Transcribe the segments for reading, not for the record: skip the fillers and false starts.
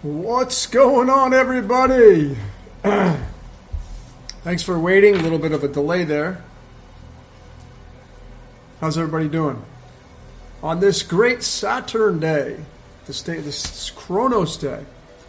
What's going on, everybody? Thanks for waiting. A little bit of a delay there. How's everybody doing? On this great Saturn day, this Chronos day.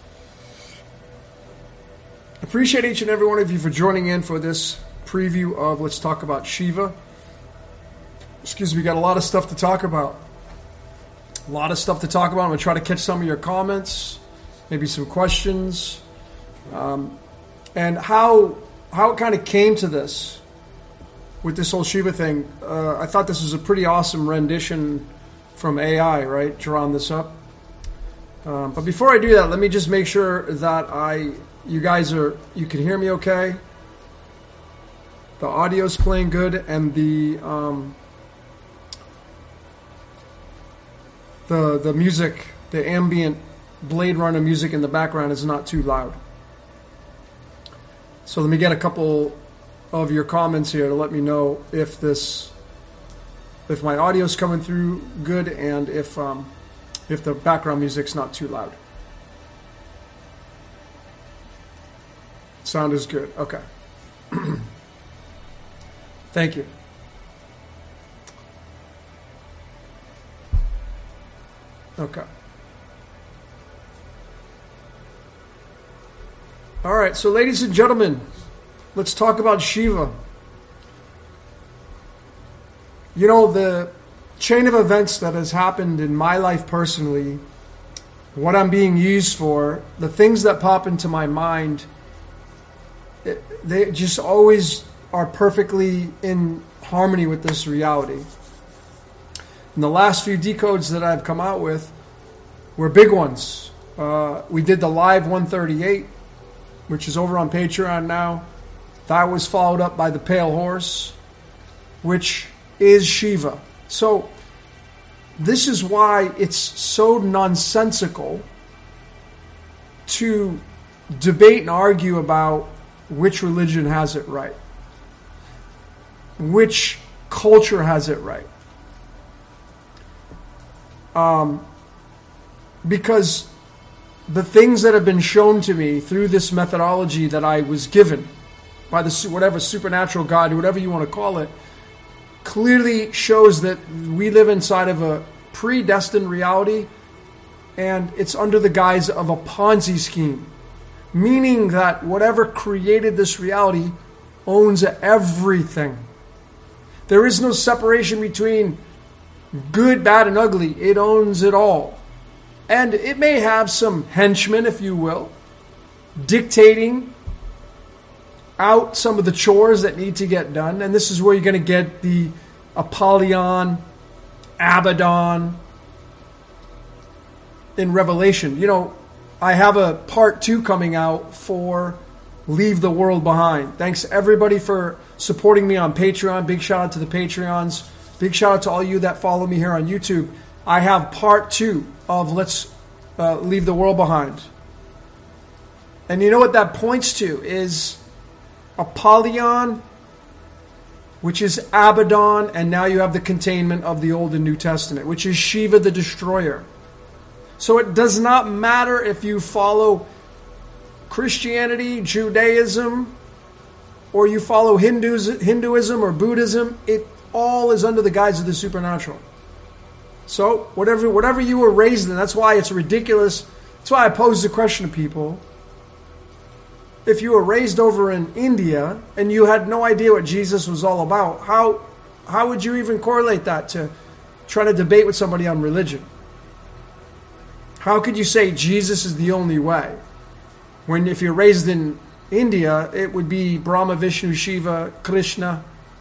Appreciate each and every one of you for joining in for this preview of Let's Talk About Shiva. Excuse me, we got a lot of stuff to talk about. I'm going to try to catch some of your comments, maybe some questions, and how it kind of came to this with this whole Shiva thing. I thought this was a pretty awesome rendition from AI, right? Drawing this up. But before I do that, let me just make sure that you can hear me okay. The audio's playing good, and the music, the ambient Blade Runner music in the background is not too loud. So let me get a couple of your comments here to let me know if my audio's coming through good and if the background music's not too loud. Sound is good. Okay. Thank you. Okay. All right, so ladies and gentlemen, let's talk about Shiva. You know, the chain of events that has happened in my life personally, what I'm being used for, the things that pop into my mind, they just always are perfectly in harmony with this reality. And the last few decodes that I've come out with were big ones. We did the live 138, which is over on Patreon now. That was followed up by the Pale Horse, which is Shiva. So this is why it's so nonsensical to debate and argue about which religion has it right, which culture has it right. Because the things that have been shown to me through this methodology that I was given by whatever supernatural God, whatever you want to call it, clearly shows that we live inside of a predestined reality, and it's under the guise of a Ponzi scheme, meaning that whatever created this reality owns everything. There is no separation between good, bad, and ugly. It owns it all. And it may have some henchmen, if you will, dictating out some of the chores that need to get done. And this is where you're going to get the Apollyon, Abaddon in Revelation. You know, I have a part 2 coming out for Leave the World Behind. Thanks everybody for supporting me on Patreon. Big shout out to the Patreons. Big shout out to all you that follow me here on YouTube. I have part 2 of Let's Leave the World Behind. And you know what that points to is Apollyon, which is Abaddon, and now you have the containment of the Old and New Testament, which is Shiva the Destroyer. So it does not matter if you follow Christianity, Judaism, or you follow Hinduism or Buddhism. It all is under the guise of the supernatural. So whatever you were raised in, that's why it's ridiculous. That's why I pose the question to people. If you were raised over in India and you had no idea what Jesus was all about, how would you even correlate that to trying to debate with somebody on religion? How could you say Jesus is the only way? When if you're raised in India, it would be Brahma, Vishnu, Shiva, Krishna.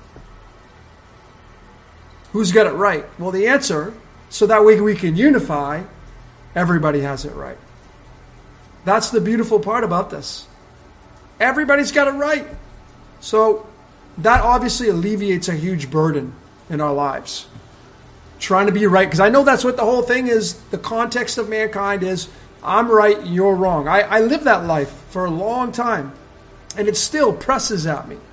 Who's got it right? Well, the answer, so that way we can unify, everybody has it right. That's the beautiful part about this. Everybody's got it right. So that obviously alleviates a huge burden in our lives. Trying to be right, because I know that's what the whole thing is. The context of mankind is, I'm right, you're wrong. I lived that life for a long time, and it still presses at me.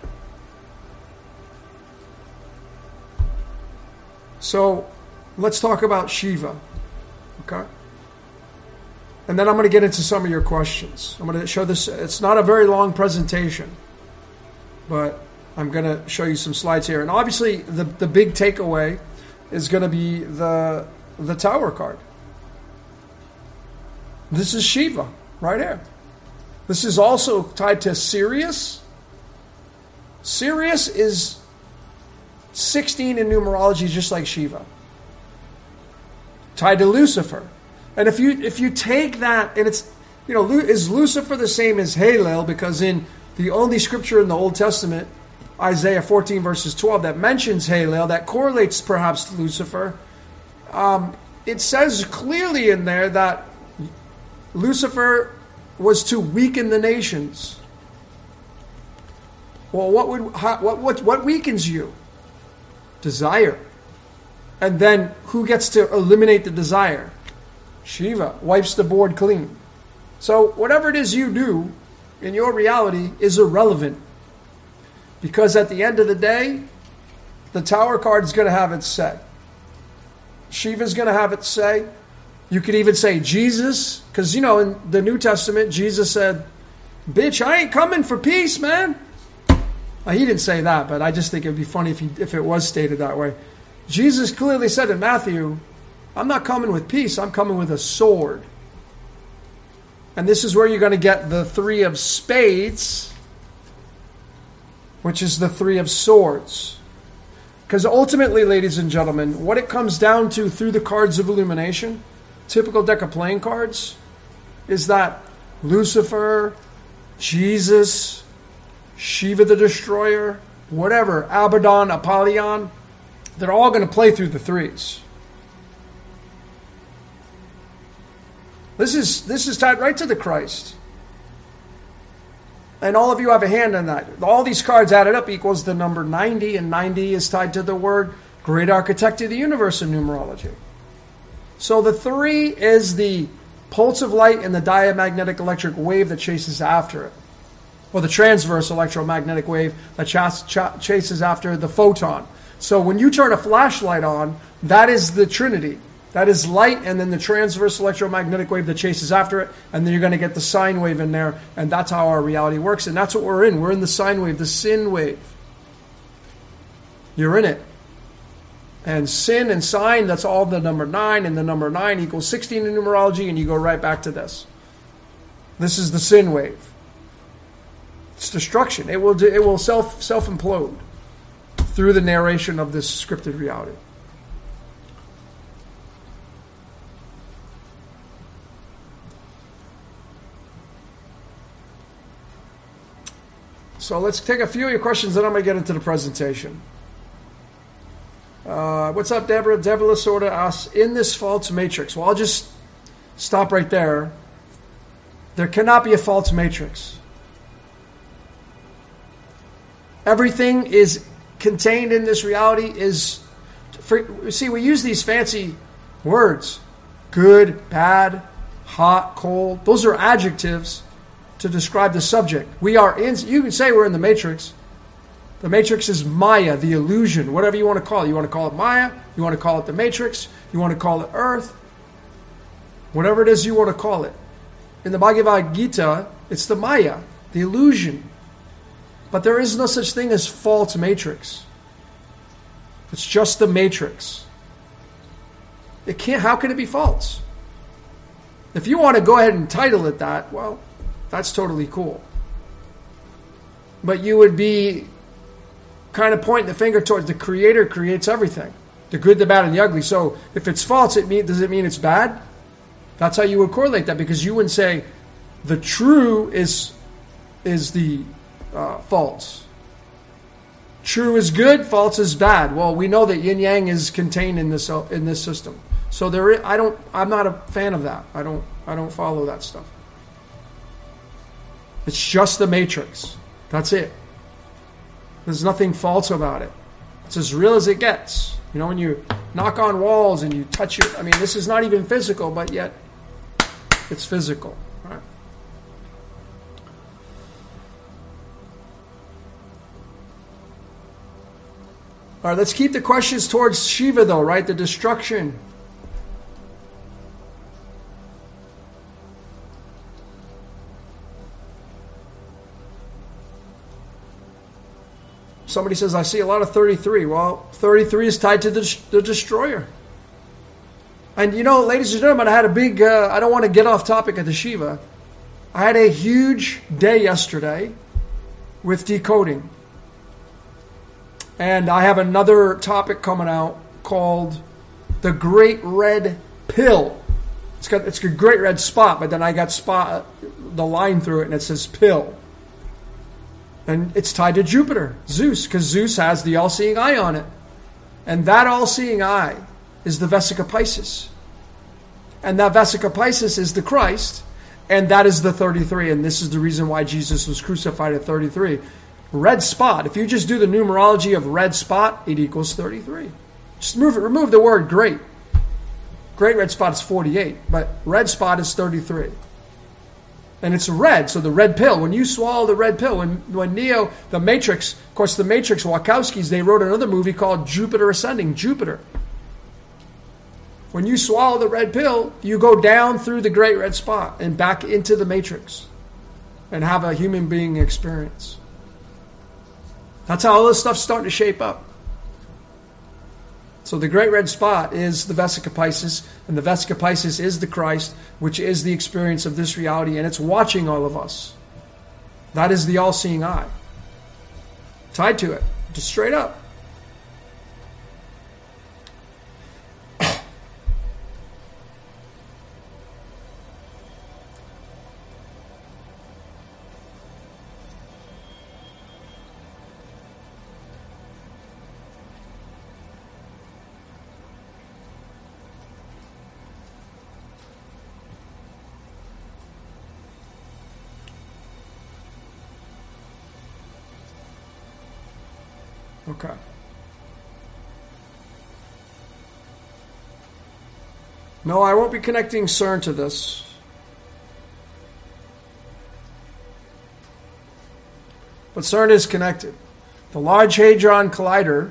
So let's talk about Shiva. Okay? And then I'm going to get into some of your questions. I'm going to show this. It's not a very long presentation, but I'm going to show you some slides here. And obviously, the big takeaway is going to be the Tower card. This is Shiva right here. This is also tied to Sirius. Sirius is 16 in numerology, just like Shiva. Tied to Lucifer. And if you take that, and it's, is Lucifer the same as Halel? Because in the only scripture in the Old Testament, Isaiah 14 verses 12, that mentions Halel, that correlates perhaps to Lucifer, it says clearly in there that Lucifer was to weaken the nations. Well, what weakens you? Desire. And then who gets to eliminate the desire? Shiva wipes the board clean. So whatever it is you do in your reality is irrelevant. Because at the end of the day, the Tower card is going to have its say. Shiva's going to have its say. You could even say Jesus, because in the New Testament, Jesus said, "Bitch, I ain't coming for peace, man." He didn't say that, but I just think it would be funny if it was stated that way. Jesus clearly said in Matthew, "I'm not coming with peace, I'm coming with a sword." And this is where you're going to get the 3 of spades, which is the 3 of swords. Because ultimately, ladies and gentlemen, what it comes down to through the cards of illumination, typical deck of playing cards, is that Lucifer, Jesus, Shiva the Destroyer, whatever, Abaddon, Apollyon, they're all going to play through the 3s. This is tied right to the Christ. And all of you have a hand in that. All these cards added up equals the number 90, and 90 is tied to the word Great Architect of the Universe in numerology. So the 3 is the pulse of light and the diamagnetic electric wave that chases after it. Or the transverse electromagnetic wave that chases after the photon. So when you turn a flashlight on, that is the Trinity. That is light, and then the transverse electromagnetic wave that chases after it, and then you're going to get the sine wave in there, and that's how our reality works, and that's what we're in. We're in the sine wave, the sin wave. You're in it. And sin and sine, that's all the number 9, and the number 9 equals 16 in numerology, and you go right back to this. This is the sin wave. It's destruction. It will self-implode through the narration of this scripted reality. So let's take a few of your questions, then I'm going to get into the presentation. What's up, Deborah? Deborah Lasorda asks, in this false matrix. Well, I'll just stop right there. There cannot be a false matrix. Everything is contained in this reality see, we use these fancy words. Good, bad, hot, cold. Those are adjectives to describe the subject. You can say we're in the matrix. The matrix is Maya, the illusion, whatever you want to call it. You want to call it Maya, you want to call it the matrix, you want to call it Earth, whatever it is you want to call it. In the Bhagavad Gita, it's the Maya, the illusion. But there is no such thing as false matrix. It's just the matrix. How can it be false? If you want to go ahead and title it that, well, that's totally cool. But you would be kind of pointing the finger towards the Creator creates everything. The good, the bad, and the ugly. So if it's false, does it mean it's bad? That's how you would correlate that, because you wouldn't say the true is the false. True is good, false is bad. Well, we know that yin yang is contained in this system. So I'm not a fan of that. I don't follow that stuff. It's just the matrix. That's it. There's nothing false about it. It's as real as it gets. When you knock on walls and you touch this is not even physical, but yet it's physical. Right? All right, let's keep the questions towards Shiva, though, right? The destruction. Somebody says, I see a lot of 33. Well, 33 is tied to the destroyer. And ladies and gentlemen, I had a big, I don't want to get off topic of the Shiva. I had a huge day yesterday with decoding. And I have another topic coming out called the Great Red Pill. It's a great red spot, but then I got the line through it and it says pill. And it's tied to Jupiter, Zeus, because Zeus has the all-seeing eye on it. And that all-seeing eye is the Vesica Piscis. And that Vesica Piscis is the Christ, and that is the 33. And this is the reason why Jesus was crucified at 33. Red spot, if you just do the numerology of red spot, it equals 33. Just remove the word great. Great red spot is 48, but red spot is 33. And it's red, so the red pill. When you swallow the red pill, when Neo, the Matrix, of course the Matrix, Wachowskis, they wrote another movie called Jupiter Ascending, Jupiter. When you swallow the red pill, you go down through the great red spot and back into the Matrix and have a human being experience. That's how all this stuff's starting to shape up. So the great red spot is the Vesica Piscis, and the Vesica Piscis is the Christ, which is the experience of this reality, and it's watching all of us. That is the all-seeing eye. Tied to it, just straight up. Okay. No, I won't be connecting CERN to this. But CERN is connected. The Large Hadron Collider,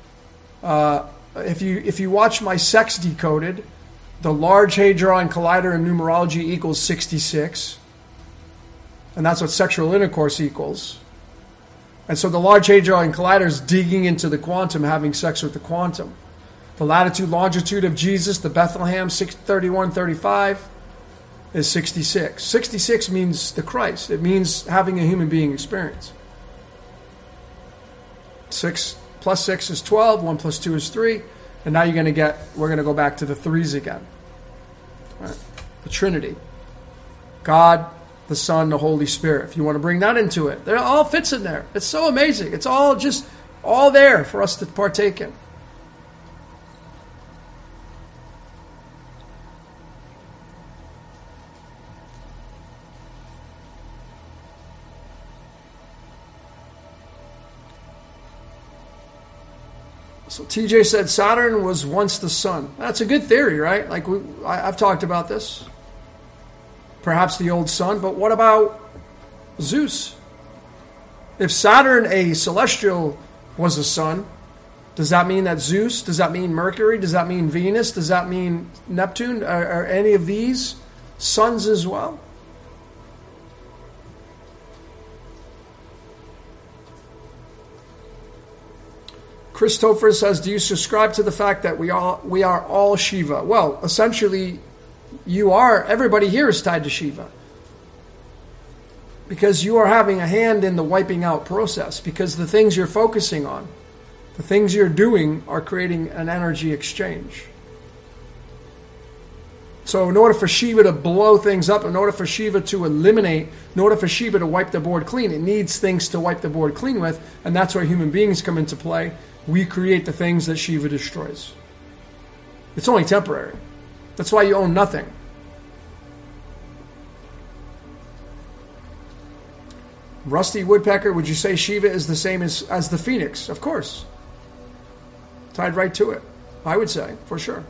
if you watch my sex decoded, the Large Hadron Collider in numerology equals 66. And that's what sexual intercourse equals. And so the Large Hadron Collider is digging into the quantum, having sex with the quantum. The latitude, longitude of Jesus, the Bethlehem, 63135, is 66. 66 means the Christ. It means having a human being experience. 6 plus 6 is 12. 1 plus 2 is 3. And now we're going to go back to the threes again. All right. The Trinity. God, the Son, the Holy Spirit. If you want to bring that into it, it all fits in there. It's so amazing. It's all there for us to partake in. So TJ said Saturn was once the sun. That's a good theory, right? Like I've talked about this. Perhaps the old sun, but what about Zeus? If Saturn, a celestial, was a sun, does that mean that Zeus? Does that mean Mercury? Does that mean Venus? Does that mean Neptune? Are any of these suns as well? Christopher says, do you subscribe to the fact that we are all Shiva? Well, essentially, everybody here is tied to Shiva. Because you are having a hand in the wiping out process. Because the things you're focusing on, the things you're doing are creating an energy exchange. So in order for Shiva to blow things up, in order for Shiva to eliminate, in order for Shiva to wipe the board clean, it needs things to wipe the board clean with. And that's where human beings come into play. We create the things that Shiva destroys. It's only temporary. That's why you own nothing. Rusty Woodpecker, would you say Shiva is the same as the Phoenix? Of course. Tied right to it. I would say, for sure.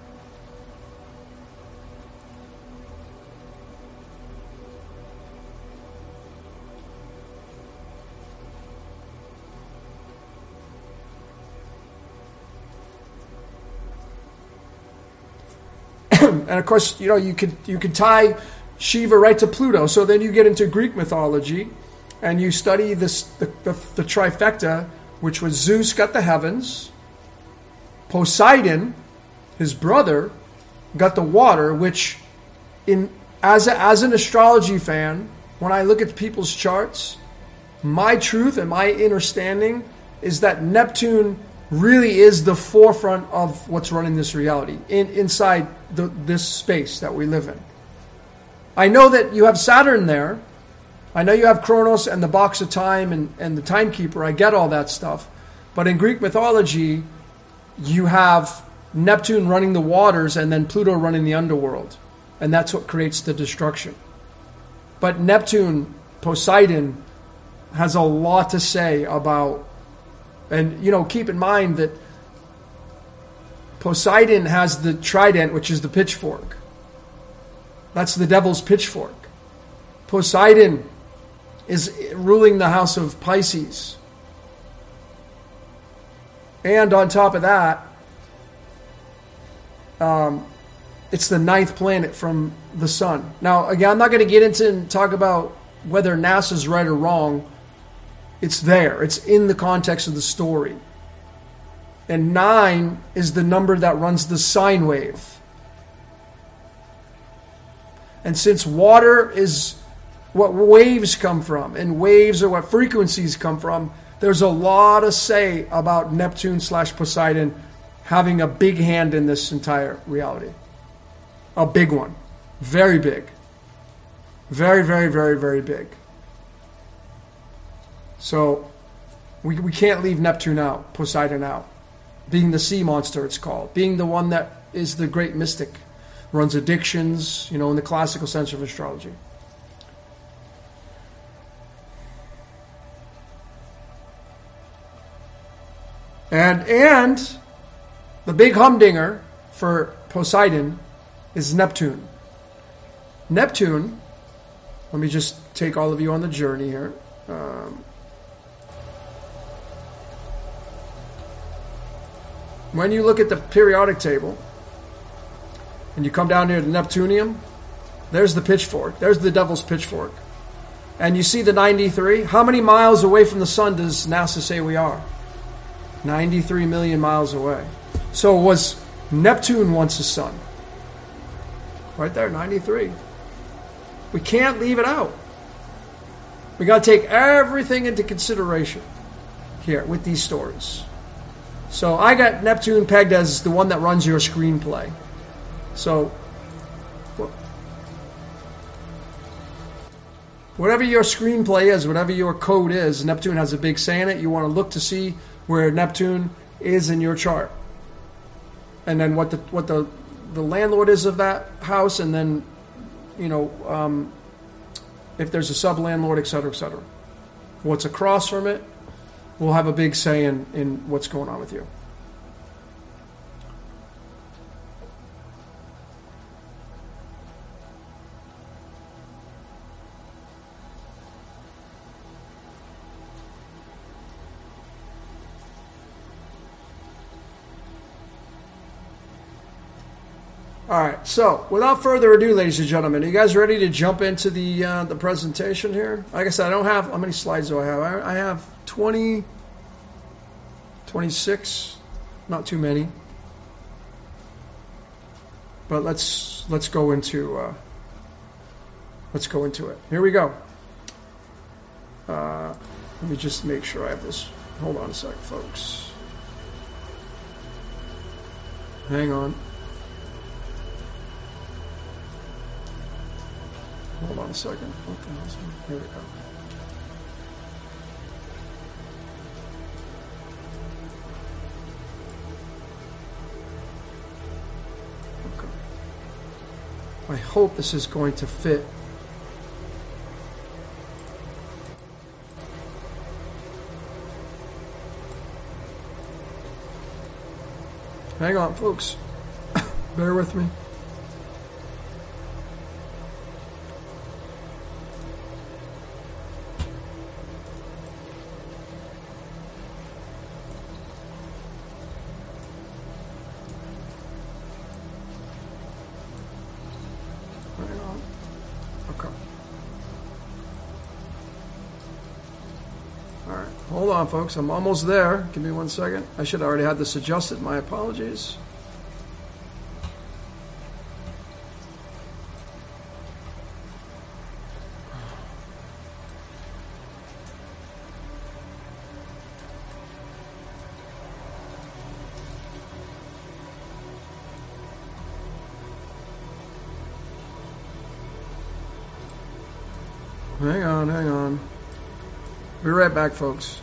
And of course, you could tie Shiva right to Pluto. So then you get into Greek mythology, and you study the trifecta which was Zeus got the heavens. Poseidon, his brother, got the water, which as an astrology fan, when I look at people's charts, my truth and my understanding is that Neptune really is the forefront of what's running this reality inside this space that we live in. I know that you have Saturn there. I know you have Kronos and the box of time and the timekeeper. I get all that stuff. But in Greek mythology, you have Neptune running the waters and then Pluto running the underworld. And that's what creates the destruction. But Neptune, Poseidon, has a lot to say about, and keep in mind that Poseidon has the trident, which is the pitchfork. That's the devil's pitchfork. Poseidon is ruling the house of Pisces. And on top of that, it's the 9th planet from the sun. Now, again, I'm not going to get into and talk about whether NASA's right or wrong. It's there. It's in the context of the story. And 9 is the number that runs the sine wave. And since water is what waves come from, and waves are what frequencies come from, there's a lot to say about Neptune/Poseidon having a big hand in this entire reality. A big one. Very big. Very, very, very, very big. So we can't leave Neptune out, Poseidon out. Being the sea monster, it's called. Being the one that is the great mystic. Runs addictions, in the classical sense of astrology. And the big humdinger for Poseidon is Neptune. Neptune, let me just take all of you on the journey here. When you look at the periodic table, and you come down here to Neptunium, there's the pitchfork. There's the devil's pitchfork. And you see the 93? How many miles away from the sun does NASA say we are? 93 million miles away. So was Neptune once a sun? Right there, 93. We can't leave it out. We got to take everything into consideration here with these stories. So I got Neptune pegged as the one that runs your screenplay. So whatever your screenplay is, whatever your code is, Neptune has a big say in it. You want to look to see where Neptune is in your chart. And then what the landlord is of that house, and then if there's a sub-landlord, et cetera, et cetera. What's across from it will have a big say in what's going on with you. All right, so without further ado, ladies and gentlemen, are you guys ready to jump into the presentation here? Like I said, I don't have, how many slides do I have? I have 20, 26, not too many. But let's go into it. Here we go. Let me just make sure I have this. Hold on a sec, folks. Hang on. Hold on a second. What the hell's here we go. Okay. I hope this is going to fit. Hang on, folks. Bear with me. All right. Hold on, folks. I'm almost there. Give me 1 second. I should have already had this adjusted. My apologies. Hang on. Be right back, folks.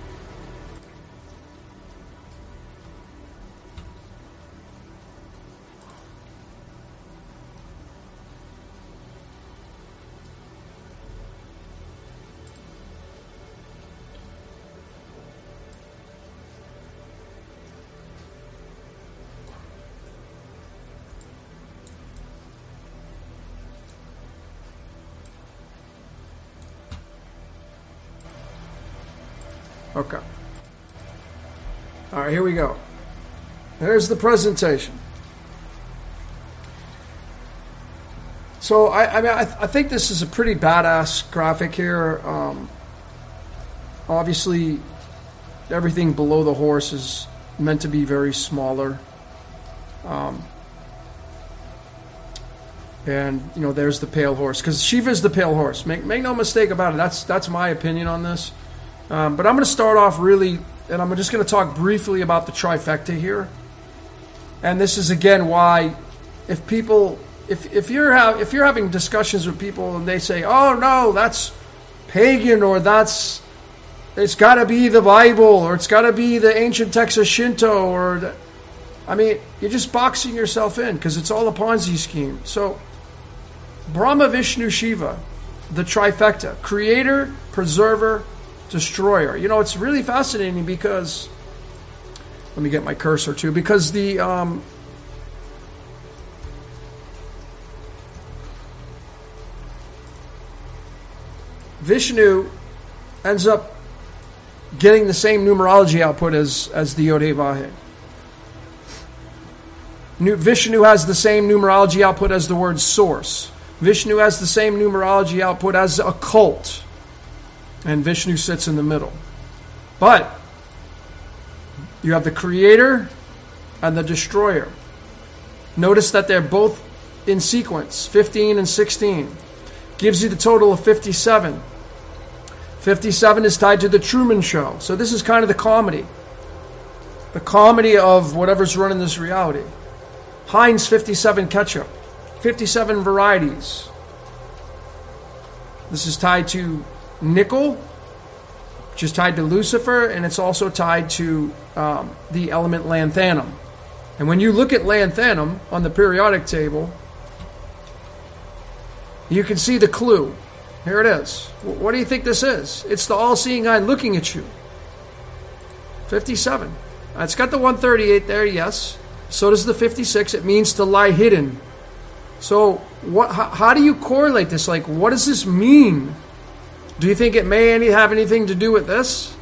Okay. All right, here we go. There's the presentation. So I think this is a pretty badass graphic here. Obviously, everything below the horse is meant to be very smaller. And there's the pale horse, because Shiva's the pale horse. Make no mistake about it. That's my opinion on this. But I'm going to start off really, and I'm just going to talk briefly about the trifecta here. And this is again why, if you're having discussions with people and they say, "Oh no, that's pagan," or it's got to be the Bible, or it's got to be the ancient text of Shinto, you're just boxing yourself in, because it's all a Ponzi scheme. So, Brahma, Vishnu, Shiva, the trifecta: creator, preserver, destroyer. It's really fascinating because, let me get my cursor too, because the Vishnu ends up getting the same numerology output as the Yod-Heh-Vah-Heh. Vishnu has the same numerology output as the word source. Vishnu has the same numerology output as occult. And Vishnu sits in the middle. But you have the creator and the destroyer. Notice that they're both in sequence, 15 and 16. Gives you the total of 57. 57 is tied to the Truman Show. So this is kind of the comedy. The comedy of whatever's running this reality. Heinz 57 ketchup. 57 varieties. This is tied to nickel, which is tied to Lucifer, and it's also tied to the element lanthanum. And when you look at lanthanum on the periodic table, you can see the clue. Here it is. What do you think this is? It's the all-seeing eye looking at you. 57. It's got the 138 there, yes. So does the 56. It means to lie hidden. So how do you correlate this? Like, what does this mean? Do you think it may have anything to do with this?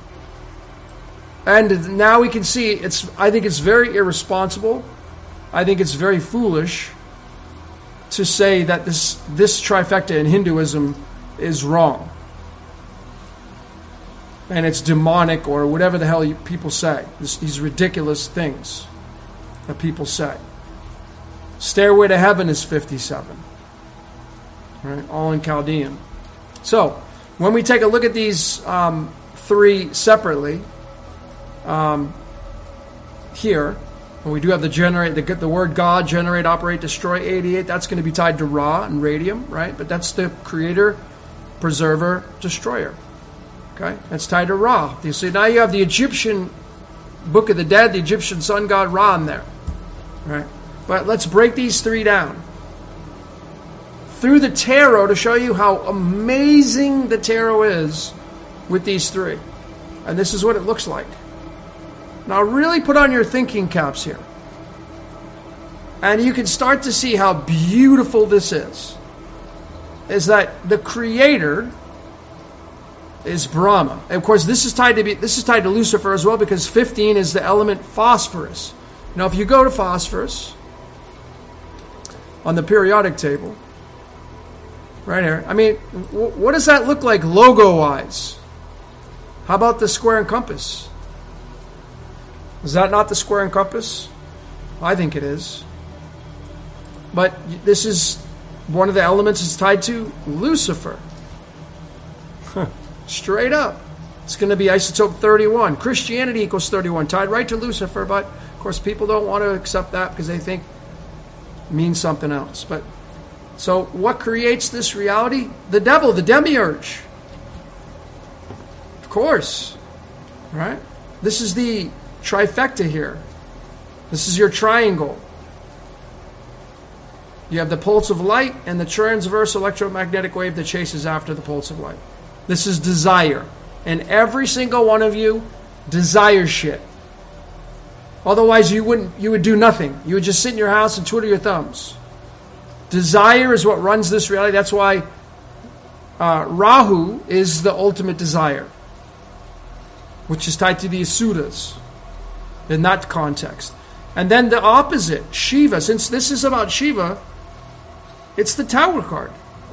And now we can see, I think it's very irresponsible. I think it's very foolish to say that this trifecta in Hinduism is wrong. And it's demonic, or whatever the hell people say. These ridiculous things that people say. Stairway to Heaven is 57. Right? All in Chaldean. So, when we take a look at these three separately, here, when we do have the word God, generate, operate, destroy, 88, that's going to be tied to Ra and radium, right? But that's the creator, preserver, destroyer. Okay? That's tied to Ra. So now you have the Egyptian Book of the Dead, the Egyptian sun god Ra in there. Right? But let's break these three down. Through the tarot, to show you how amazing the tarot is with these three. And this is what it looks like. Now really put on your thinking caps here. And you can start to see how beautiful this is. Is that the creator is Brahma. And of course this is tied to Lucifer as well, because 15 is the element phosphorus. Now if you go to phosphorus on the periodic table, right here, what does that look like logo-wise? How about the square and compass? Is that not the square and compass? I think it is. But this is one of the elements is tied to Lucifer. Straight up. It's going to be isotope 31. Christianity equals 31, tied right to Lucifer, but of course people don't want to accept that because they think it means something else. But so what creates this reality? The devil, the demiurge. Of course. Right? This is the trifecta here. This is your triangle. You have the pulse of light and the transverse electromagnetic wave that chases after the pulse of light. This is desire. And every single one of you desires shit. Otherwise you would do nothing. You would just sit in your house and twiddle your thumbs. Desire is what runs this reality. That's why Rahu is the ultimate desire, which is tied to the Asuras in that context. And then the opposite, Shiva. Since this is about Shiva, it's the Tower card.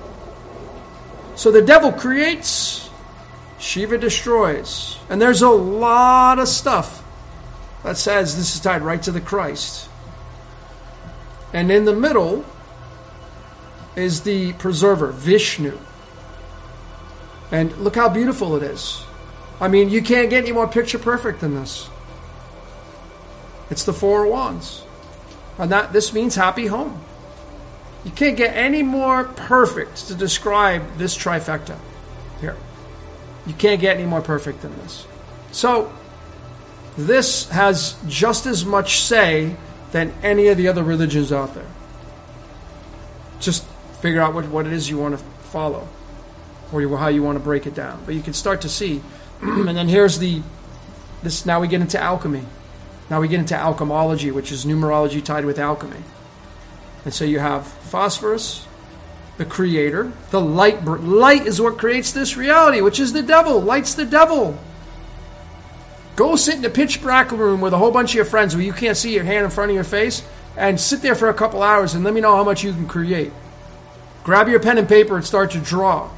So the devil creates, Shiva destroys. And there's a lot of stuff that says this is tied right to the Christ. And in the middle is the preserver, Vishnu. And look how beautiful it is. I mean, you can't get any more picture perfect than this. It's the Four of Wands. And this means happy home. You can't get any more perfect to describe this trifecta here. You can't get any more perfect than this. So, this has just as much say than any of the other religions out there. Just figure out what it is you want to follow, or how you want to break it down. But you can start to see. And then here's this. Now we get into alchemy. Now we get into alchemology, which is numerology tied with alchemy. And so you have phosphorus, the creator, the light. Light is what creates this reality, which is the devil. Light's the devil. Go sit in a pitch black room with a whole bunch of your friends where you can't see your hand in front of your face, and sit there for a couple hours and let me know how much you can create. Grab your pen and paper and start to draw.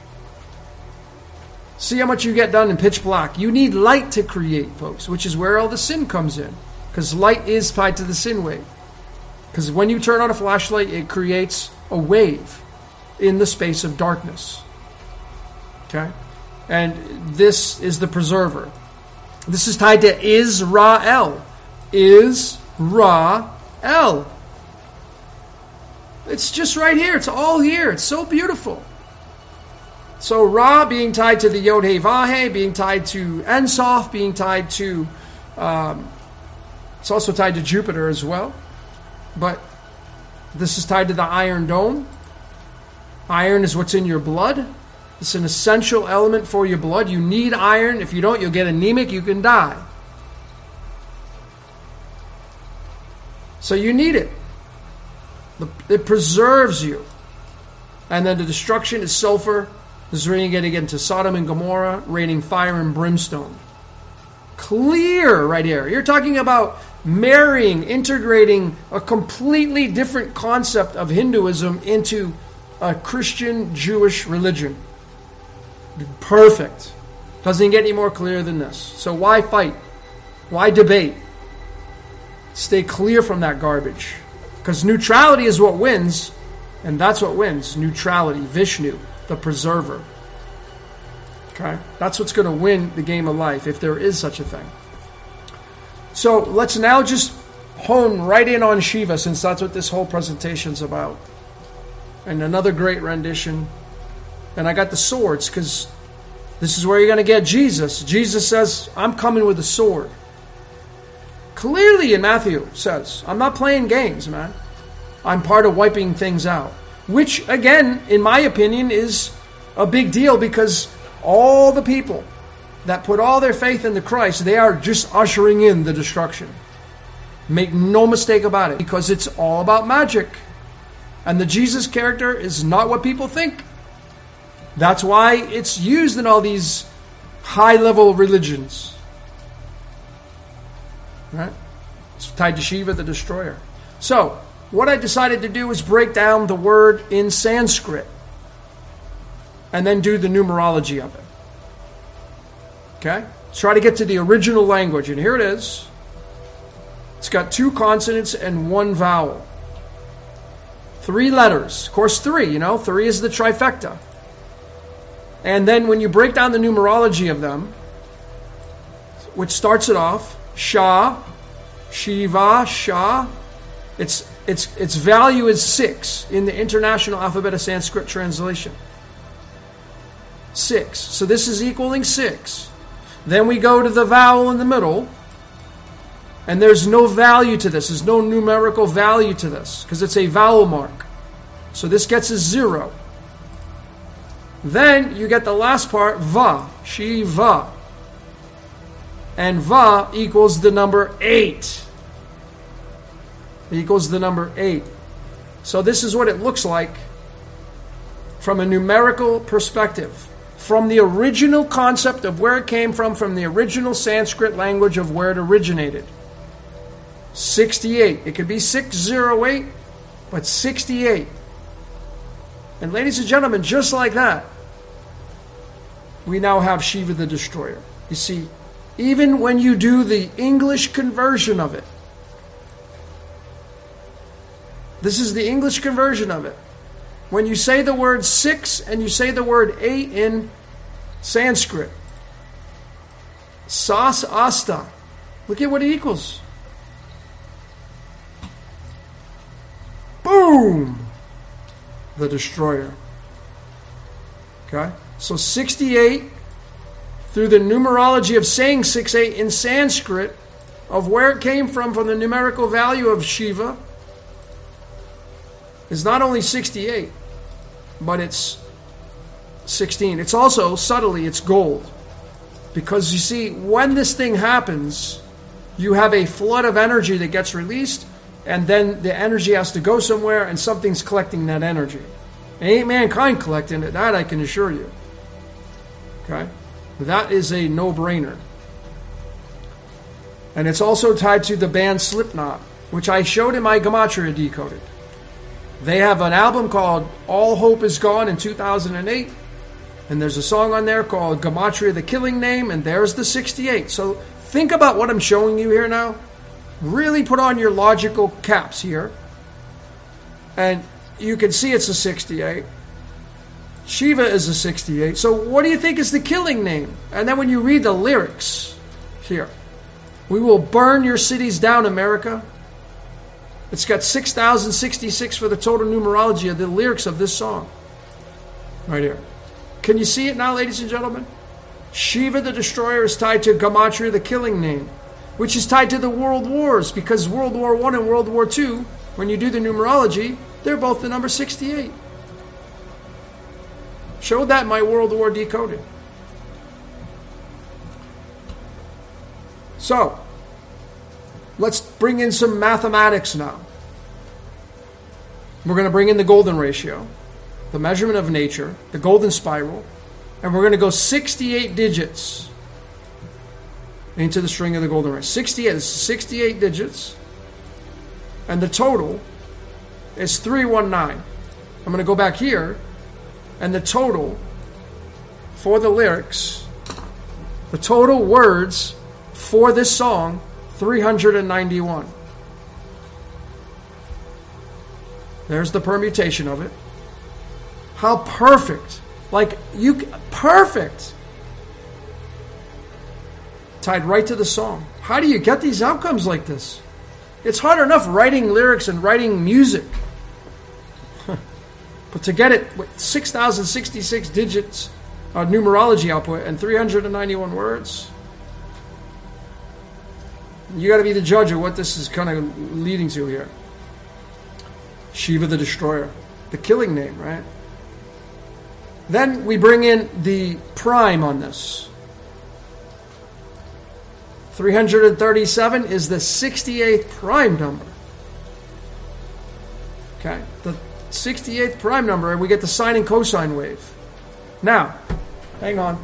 See how much you get done in pitch black. You need light to create, folks, which is where all the sin comes in. Because light is tied to the sin wave. Because when you turn on a flashlight, it creates a wave in the space of darkness. Okay? And this is the preserver. This is tied to Israel. Israel. It's just right here. It's all here. It's so beautiful. So Ra being tied to the Yod He Vahe, being tied to Ein Sof, being tied to... it's also tied to Jupiter as well. But this is tied to the Iron Dome. Iron is what's in your blood. It's an essential element for your blood. You need iron. If you don't, you'll get anemic. You can die. So you need it. It preserves you. And then the destruction is sulfur. This is where you get into Sodom and Gomorrah, raining fire and brimstone. Clear right here. You're talking about marrying, integrating a completely different concept of Hinduism into a Christian Jewish religion. Perfect. Doesn't get any more clear than this. So why fight? Why debate? Stay clear from that garbage. Because neutrality is what wins, and that's what wins. Neutrality. Vishnu, the preserver. Okay? That's what's going to win the game of life, if there is such a thing. So let's now just hone right in on Shiva, since that's what this whole presentation's about. And another great rendition. And I got the swords, because this is where you're going to get Jesus. Jesus says, I'm coming with a sword. Clearly in Matthew says, I'm not playing games, man. I'm part of wiping things out. Which, again, in my opinion, is a big deal, because all the people that put all their faith into Christ, they are just ushering in the destruction. Make no mistake about it, because it's all about magic. And the Jesus character is not what people think. That's why it's used in all these high-level religions. Right? It's tied to Shiva, the destroyer. So, what I decided to do is break down the word in Sanskrit and then do the numerology of it. Okay? Let's try to get to the original language. And here it is. It's got 2 consonants and 1 vowel. 3 letters. Of course, 3, 3 is the trifecta. And then when you break down the numerology of them, which starts it off, Sha, Shiva, Sha, its value is 6 in the International Alphabet of Sanskrit translation. 6. So this is equaling 6. Then we go to the vowel in the middle, and there's no value to this. There's no numerical value to this because it's a vowel mark. So this gets a 0. Then you get the last part, Va, Shiva. And Va equals the number 8. Equals the number 8. So this is what it looks like from a numerical perspective. From the original concept of where it came from the original Sanskrit language of where it originated. 68. It could be 608, but 68. And ladies and gentlemen, just like that, we now have Shiva the Destroyer. You see, even when you do the English conversion of it, this is the English conversion of it. When you say the word 6 and you say the word 8 in Sanskrit, Sas Asta, look at what it equals. Boom! The Destroyer. Okay? So 68, through the numerology of saying 6-8 in Sanskrit, of where it came from the numerical value of Shiva, is not only 68, but it's 16. It's also, subtly, it's gold. Because you see, when this thing happens, you have a flood of energy that gets released, and then the energy has to go somewhere, and something's collecting that energy. It ain't mankind collecting it, that I can assure you. Okay? That is a no-brainer. And it's also tied to the band Slipknot, which I showed in my Gematria Decoded. They have an album called All Hope Is Gone in 2008, and there's a song on there called Gematria the Killing Name, and there's the 68. So think about what I'm showing you here now. Really put on your logical caps here. And you can see it's a 68. Shiva is a 68. So what do you think is the killing name? And then when you read the lyrics here, we will burn your cities down, America. It's got 6,066 for the total numerology of the lyrics of this song. Right here. Can you see it now, ladies and gentlemen? Shiva the Destroyer is tied to Gematria the Killing Name, which is tied to the World Wars, because World War I and World War II, when you do the numerology, they're both the number 68. Showed that in my World War Decoded. So, let's bring in some mathematics now. We're going to bring in the golden ratio, the measurement of nature, the golden spiral, and we're going to go 68 digits into the string of the golden ratio. 68, this is 68 digits, and the total is 319. I'm going to go back here, and the total for the lyrics, the total words for this song, 391. There's the permutation of it. How perfect. Perfect. Tied right to the song. How do you get these outcomes like this? It's hard enough writing lyrics and writing music. But to get it with 6,066 digits of numerology output and 391 words, you got to be the judge of what this is kind of leading to here. Shiva the Destroyer. The killing name, right? Then we bring in the prime on this. 337 is the 68th prime number. Okay, the 68th prime number, and we get the sine and cosine wave. Now, hang on.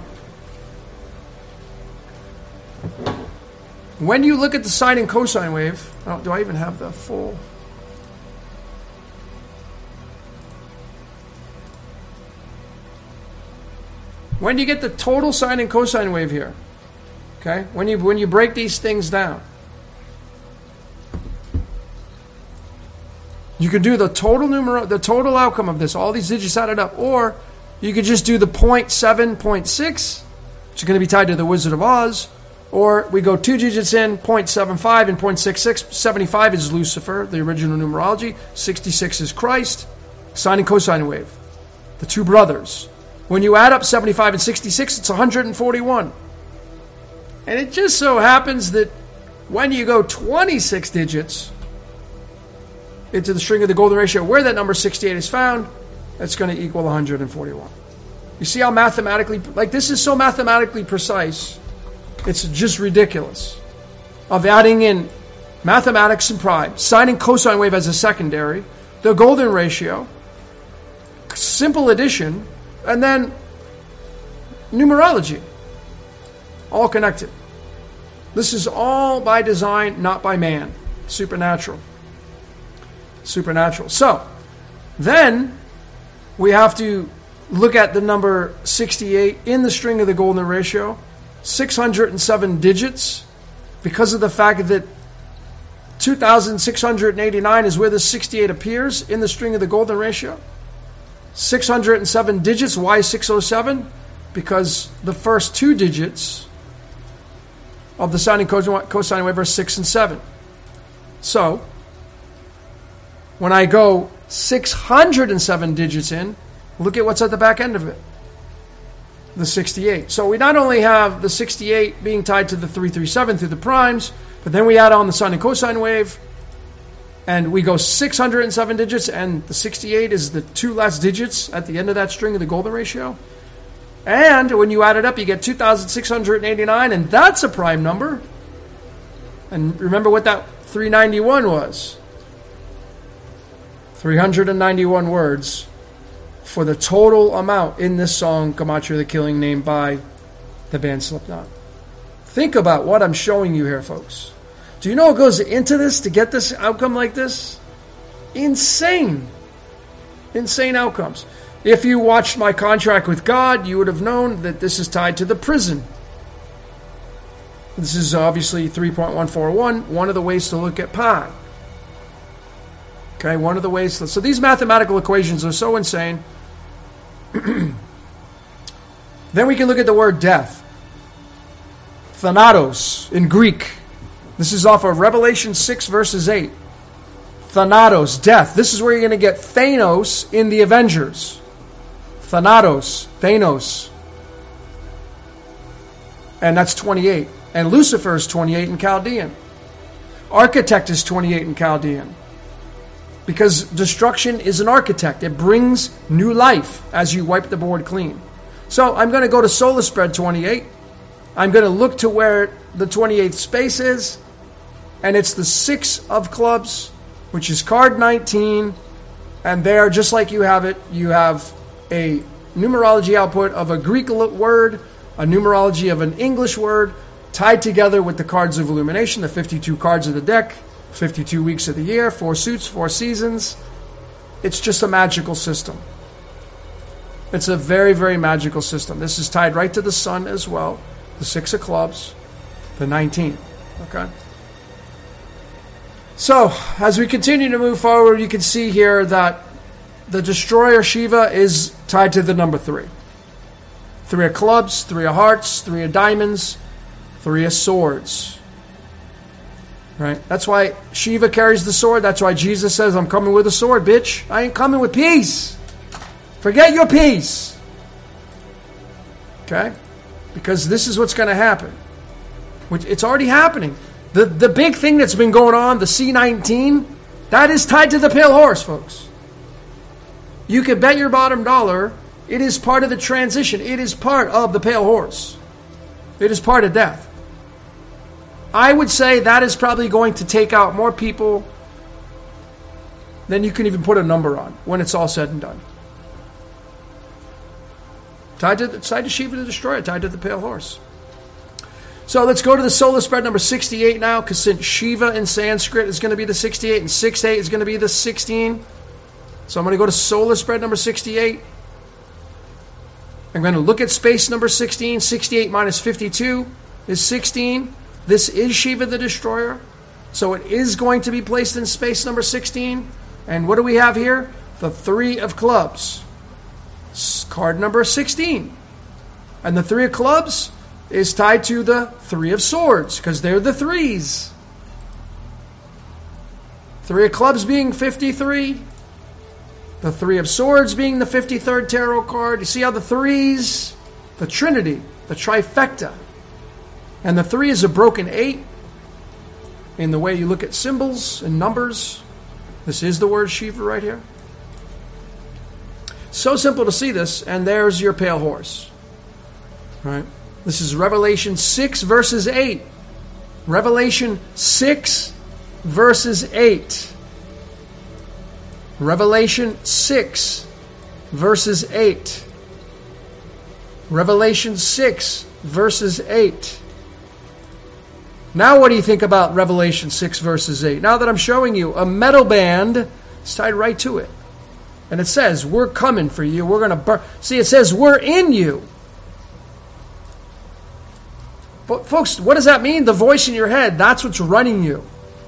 When you look at the sine and cosine wave, do I even have the full? When you get the total sine and cosine wave here, Okay? When you break these things down, you could do the total outcome of this, all these digits added up, or you could just do the 0.7, 0.6, which is going to be tied to the Wizard of Oz, or we go 2 digits in, 0.75 and 0.66. 75 is Lucifer, the original numerology. 66 is Christ, sine and cosine wave, the two brothers. When you add up 75 and 66, it's 141. And it just so happens that when you go 26 digits into the string of the golden ratio, where that number 68 is found, that's going to equal 141. You see how mathematically, this is so mathematically precise, it's just ridiculous. Of adding in mathematics and prime, sine and cosine wave as a secondary, the golden ratio, simple addition, and then numerology. All connected. This is all by design, not by man. Supernatural. So, then we have to look at the number 68 in the string of the golden ratio. 607 digits, because of the fact that 2,689 is where the 68 appears in the string of the golden ratio. 607 digits. Why 607? Because the first 2 digits of the sine and cosine wave are 6 and 7. So, when I go 607 digits in, look at what's at the back end of it. The 68. So we not only have the 68 being tied to the 337 through the primes, but then we add on the sine and cosine wave, and we go 607 digits, and the 68 is the 2 last digits at the end of that string of the golden ratio. And when you add it up, you get 2,689, and that's a prime number. And remember what that 391 was. 391 words for the total amount in this song, Gematria the Killing Name, by the band Slipknot. Think about what I'm showing you here, folks. Do you know what goes into this to get this outcome like this? Insane. Insane outcomes. If you watched my contract with God, you would have known that this is tied to the prison. This is obviously 3.141, one of the ways to look at pi. Okay, one of the ways. So these mathematical equations are so insane. Then we can look at the word death. Thanatos in Greek. This is off of Revelation 6 verses 8. Thanatos, death. This is where you're going to get Thanos in the Avengers. Thanatos, Thanos. And that's 28. And Lucifer is 28 in Chaldean. Architect is 28 in Chaldean. Because destruction is an architect. It brings new life as you wipe the board clean. So I'm going to go to Solar Spread 28. I'm going to look to where the 28th space is. And it's the 6 of clubs, which is card 19. And there, just like you have it, you have a numerology output of a Greek word, a numerology of an English word, tied together with the cards of illumination, the 52 cards of the deck. 52 weeks of the year, 4 suits, 4 seasons. It's just a magical system. It's a very, very magical system. This is tied right to the sun as well. The 6 of clubs, the 19. Okay? So, as we continue to move forward, you can see here that the destroyer Shiva is tied to the number 3. 3 of clubs, 3 of hearts, 3 of diamonds, 3 of swords. Right? That's why Shiva carries the sword. That's why Jesus says, I'm coming with a sword, bitch. I ain't coming with peace. Forget your peace. Okay? Because this is what's going to happen. It's already happening. The big thing that's been going on, the C-19, that is tied to the pale horse, folks. You can bet your bottom dollar it is part of the transition. It is part of the pale horse. It is part of death. I would say that is probably going to take out more people than you can even put a number on when it's all said and done. Tied to Shiva the Destroyer, tied to the pale horse. So let's go to the solar spread number 68 now, because since Shiva in Sanskrit is going to be the 68 and 68 is going to be the 16. So I'm going to go to solar spread number 68. I'm going to look at space number 16, 68 minus 52. is 16. This is Shiva the Destroyer. So it is going to be placed in space number 16. And what do we have here? The 3 of clubs. Card number 16. And the 3 of clubs is tied to the 3 of swords because they're the 3s. 3 of clubs being 53. The 3 of swords being the 53rd tarot card. You see how the 3s, the trinity, the trifecta. And the 3 is a broken 8 in the way you look at symbols and numbers. This is the word Shiva right here. So simple to see this, and there's your pale horse. Right? This is Revelation 6 verses 8. Revelation 6 verses 8. Revelation 6 verses 8. Revelation 6 verses 8. Now what do you think about Revelation 6 verses 8? Now that I'm showing you a metal band, it's tied right to it. And it says, we're coming for you. We're going to burn. See, it says, we're in you. But folks, what does that mean? The voice in your head, that's what's running you.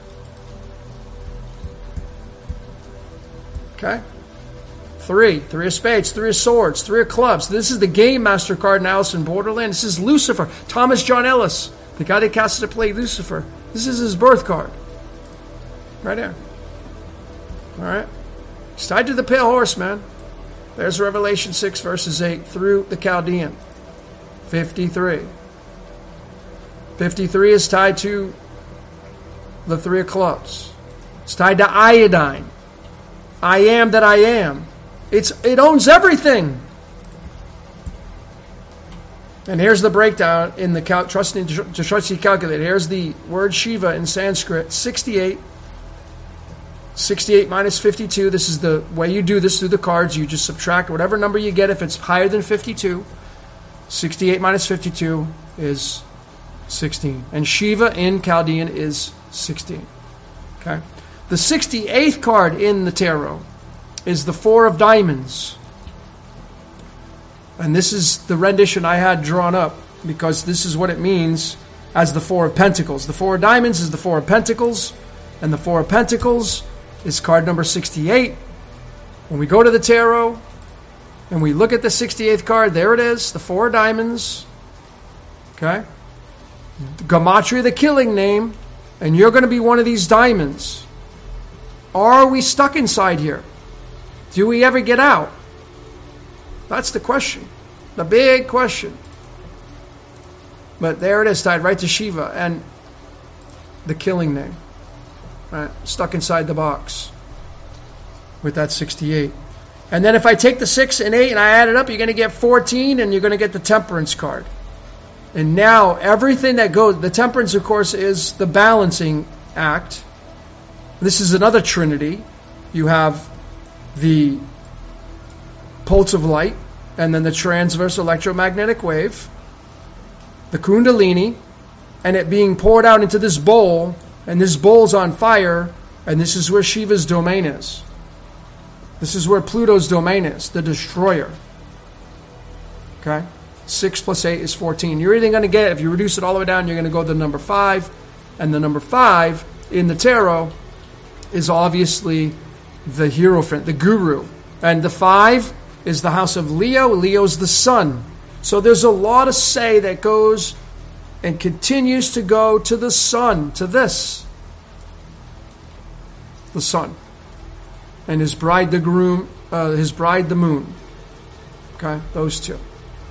Okay? 3 of spades, 3 of swords, 3 of clubs. This is the Game Master card in Alice in Borderland. This is Lucifer. Thomas John Ellis, the guy that cast to play Lucifer. This is his birth card. Right there. All right? It's tied to the pale horse, man. There's Revelation 6 verses 8 through the Chaldean. 53. 53 is tied to the 3 of clubs. It's tied to iodine. I am that I am. It owns everything. And here's the breakdown in the Trusty Calculator. Here's the word Shiva in Sanskrit. 68. 68 minus 52. This is the way you do this through the cards. You just subtract whatever number you get. If it's higher than 52, 68 minus 52 is 16. And Shiva in Chaldean is 16. Okay? The 68th card in the tarot is the 4 of diamonds. And this is the rendition I had drawn up because this is what it means as the 4 of pentacles. The 4 of diamonds is the 4 of pentacles, and the 4 of pentacles is card number 68. When we go to the tarot and we look at the 68th card, there it is, the 4 of diamonds. Okay? Gematria, the killing name, and you're going to be one of these diamonds. Are we stuck inside here? Do we ever get out? That's the question. The big question. But there it is, tied right to Shiva and the killing name. Right? Stuck inside the box with that 68. And then if I take the 6 and 8 and I add it up, you're going to get 14, and you're going to get the temperance card. And now everything that goes, the temperance, of course, is the balancing act. This is another trinity. You have the pulse of light, and then the transverse electromagnetic wave, the kundalini, and it being poured out into this bowl, and this bowl's on fire, and this is where Shiva's domain is. This is where Pluto's domain is, the destroyer. Okay? 6 plus 8 is 14. You're either going to get, if you reduce it all the way down, you're going to go to number 5, and the number 5 in the tarot is obviously the Hierophant, the guru. And the 5 is the house of Leo. Leo's the sun. So there's a lot of say that goes and continues to go to the sun, to this. The sun. And his bride, the groom, his bride, the moon. Okay, those two.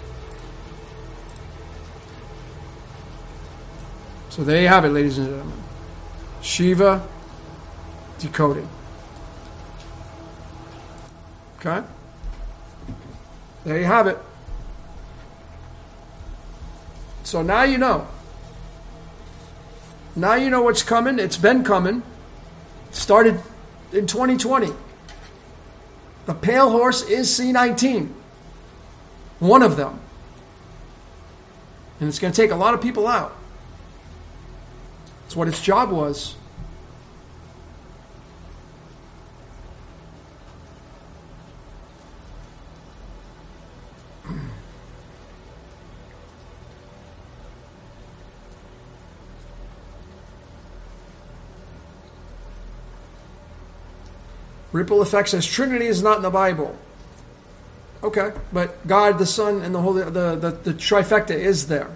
So there you have it, ladies and gentlemen. Shiva decoding. Okay? There you have it. So now you know. Now you know what's coming. It's been coming. Started in 2020. The pale horse is C19. One of them. And it's going to take a lot of people out. That's what its job was. Ripple Effect says Trinity is not in the Bible. Okay, but God, the Son, and the Holy, the trifecta is there.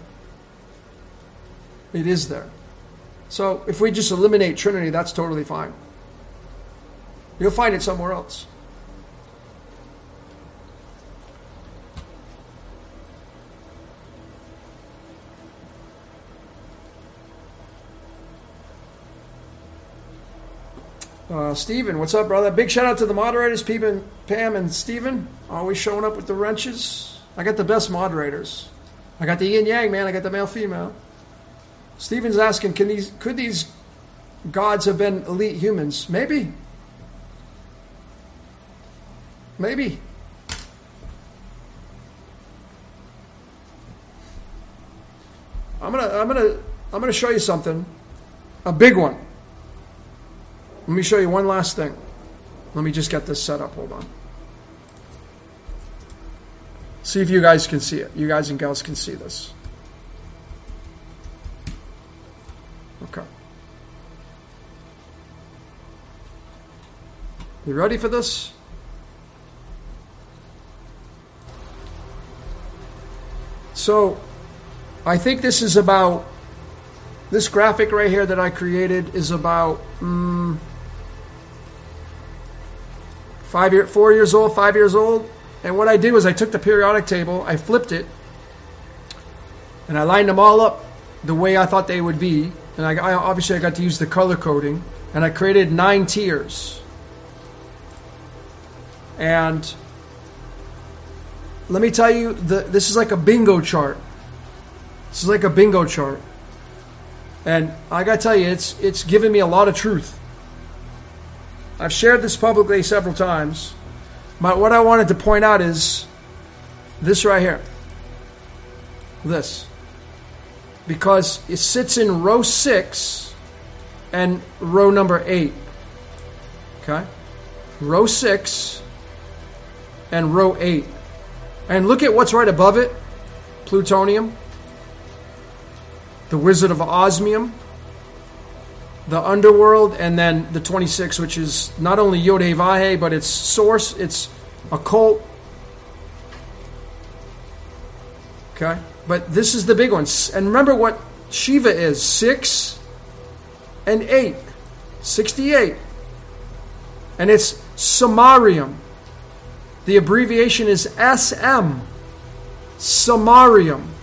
It is there. So if we just eliminate Trinity, that's totally fine. You'll find it somewhere else. Stephen, what's up, brother? Big shout out to the moderators, Pam and Stephen, always showing up with the wrenches. I got the best moderators. I got the yin yang, man. I got the male female. Stephen's asking, could these gods have been elite humans? Maybe. Maybe. I'm gonna show you something, a big one. Let me show you one last thing. Let me just get this set up. Hold on. See if you guys can see it. You guys and gals can see this. Okay. You ready for this? So, I think this is about, this graphic right here that I created is about 4 years old, 5 years old. And what I did was I took the periodic table, I flipped it, and I lined them all up the way I thought they would be. And I obviously got to use the color coding, and I created 9 tiers. And let me tell you, this is like a bingo chart. This is like a bingo chart. And I got to tell you, it's given me a lot of truth. I've shared this publicly several times. What I wanted to point out is this right here. This. Because it sits in row 6 and row number 8. Okay? Row 6 and row 8. And look at what's right above it. Plutonium. The Wizard of Osmium. The Underworld, and then the 26, which is not only Yod-Heh-Vah-Heh, but it's source, it's occult. Okay? But this is the big one. And remember what Shiva is, 6 and 8. 68. And it's Samarium. The abbreviation is SM. Samarium.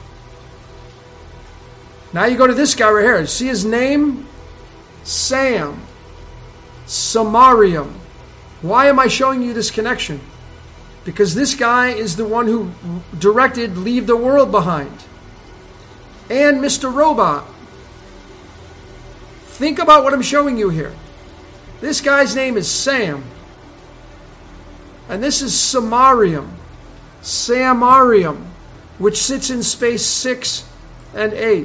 Now you go to this guy right here. See his name? Sam. Samarium. Why am I showing you this connection? Because this guy is the one who directed Leave the World Behind. And Mr. Robot. Think about what I'm showing you here. This guy's name is Sam. And this is Samarium. Samarium. Which sits in space 6 and 8.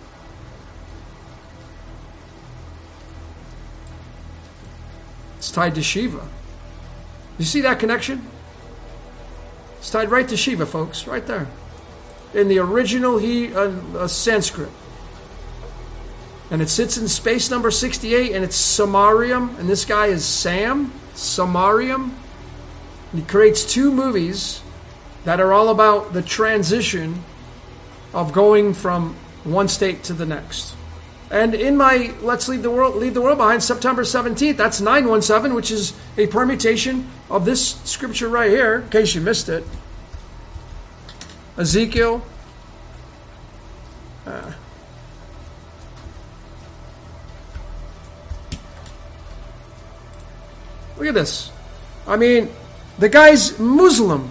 It's tied to Shiva. You see that connection? It's tied right to Shiva, folks. Right there. In the original Sanskrit. And it sits in space number 68, and it's Samarium. And this guy is Sam. Samarium. And he creates 2 movies that are all about the transition of going from one state to the next. And in my Let's Leave the World Behind, September 17th, that's 917, which is a permutation of this scripture right here, in case you missed it. Ezekiel. Look at this. I mean, the guy's Muslim.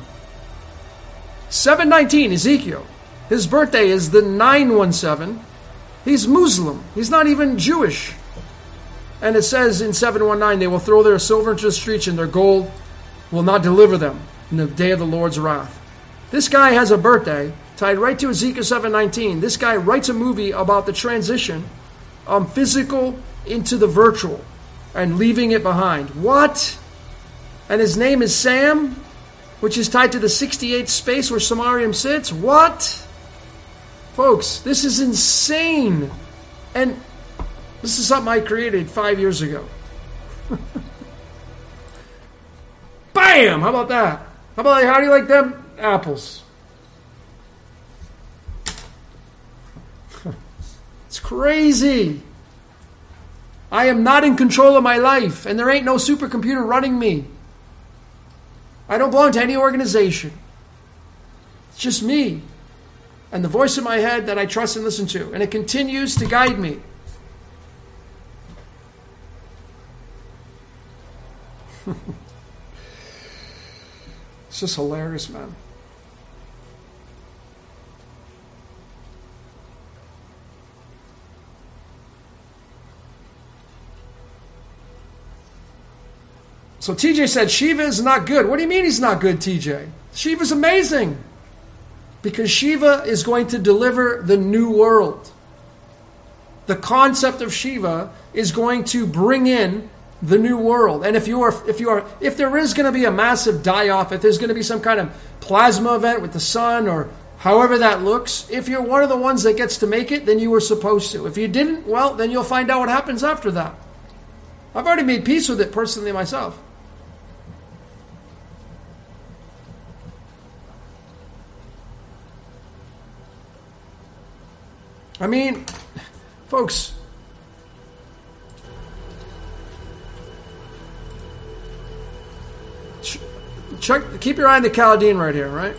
719, Ezekiel. His birthday is the 917. He's Muslim. He's not even Jewish. And it says in 719, they will throw their silver into the streets and their gold will not deliver them in the day of the Lord's wrath. This guy has a birthday tied right to Ezekiel 719. This guy writes a movie about the transition physical into the virtual and leaving it behind. What? And his name is Sam, which is tied to the 68th space where Samarium sits. What? Folks, this is insane. And this is something I created 5 years ago. Bam! How about that? How do you like them apples? It's crazy. I am not in control of my life, and there ain't no supercomputer running me. I don't belong to any organization. It's just me and the voice in my head that I trust and listen to, and it continues to guide me. It's just hilarious, man. So TJ said, Shiva is not good. What do you mean he's not good, TJ? Shiva's amazing. Because Shiva is going to deliver the new world. The concept of Shiva is going to bring in the new world. And if there is going to be a massive die-off, if there's going to be some kind of plasma event with the sun or however that looks, if you're one of the ones that gets to make it, then you were supposed to. If you didn't, well, then you'll find out what happens after that. I've already made peace with it personally myself. I mean, folks, keep your eye on the Chaldean right here, right?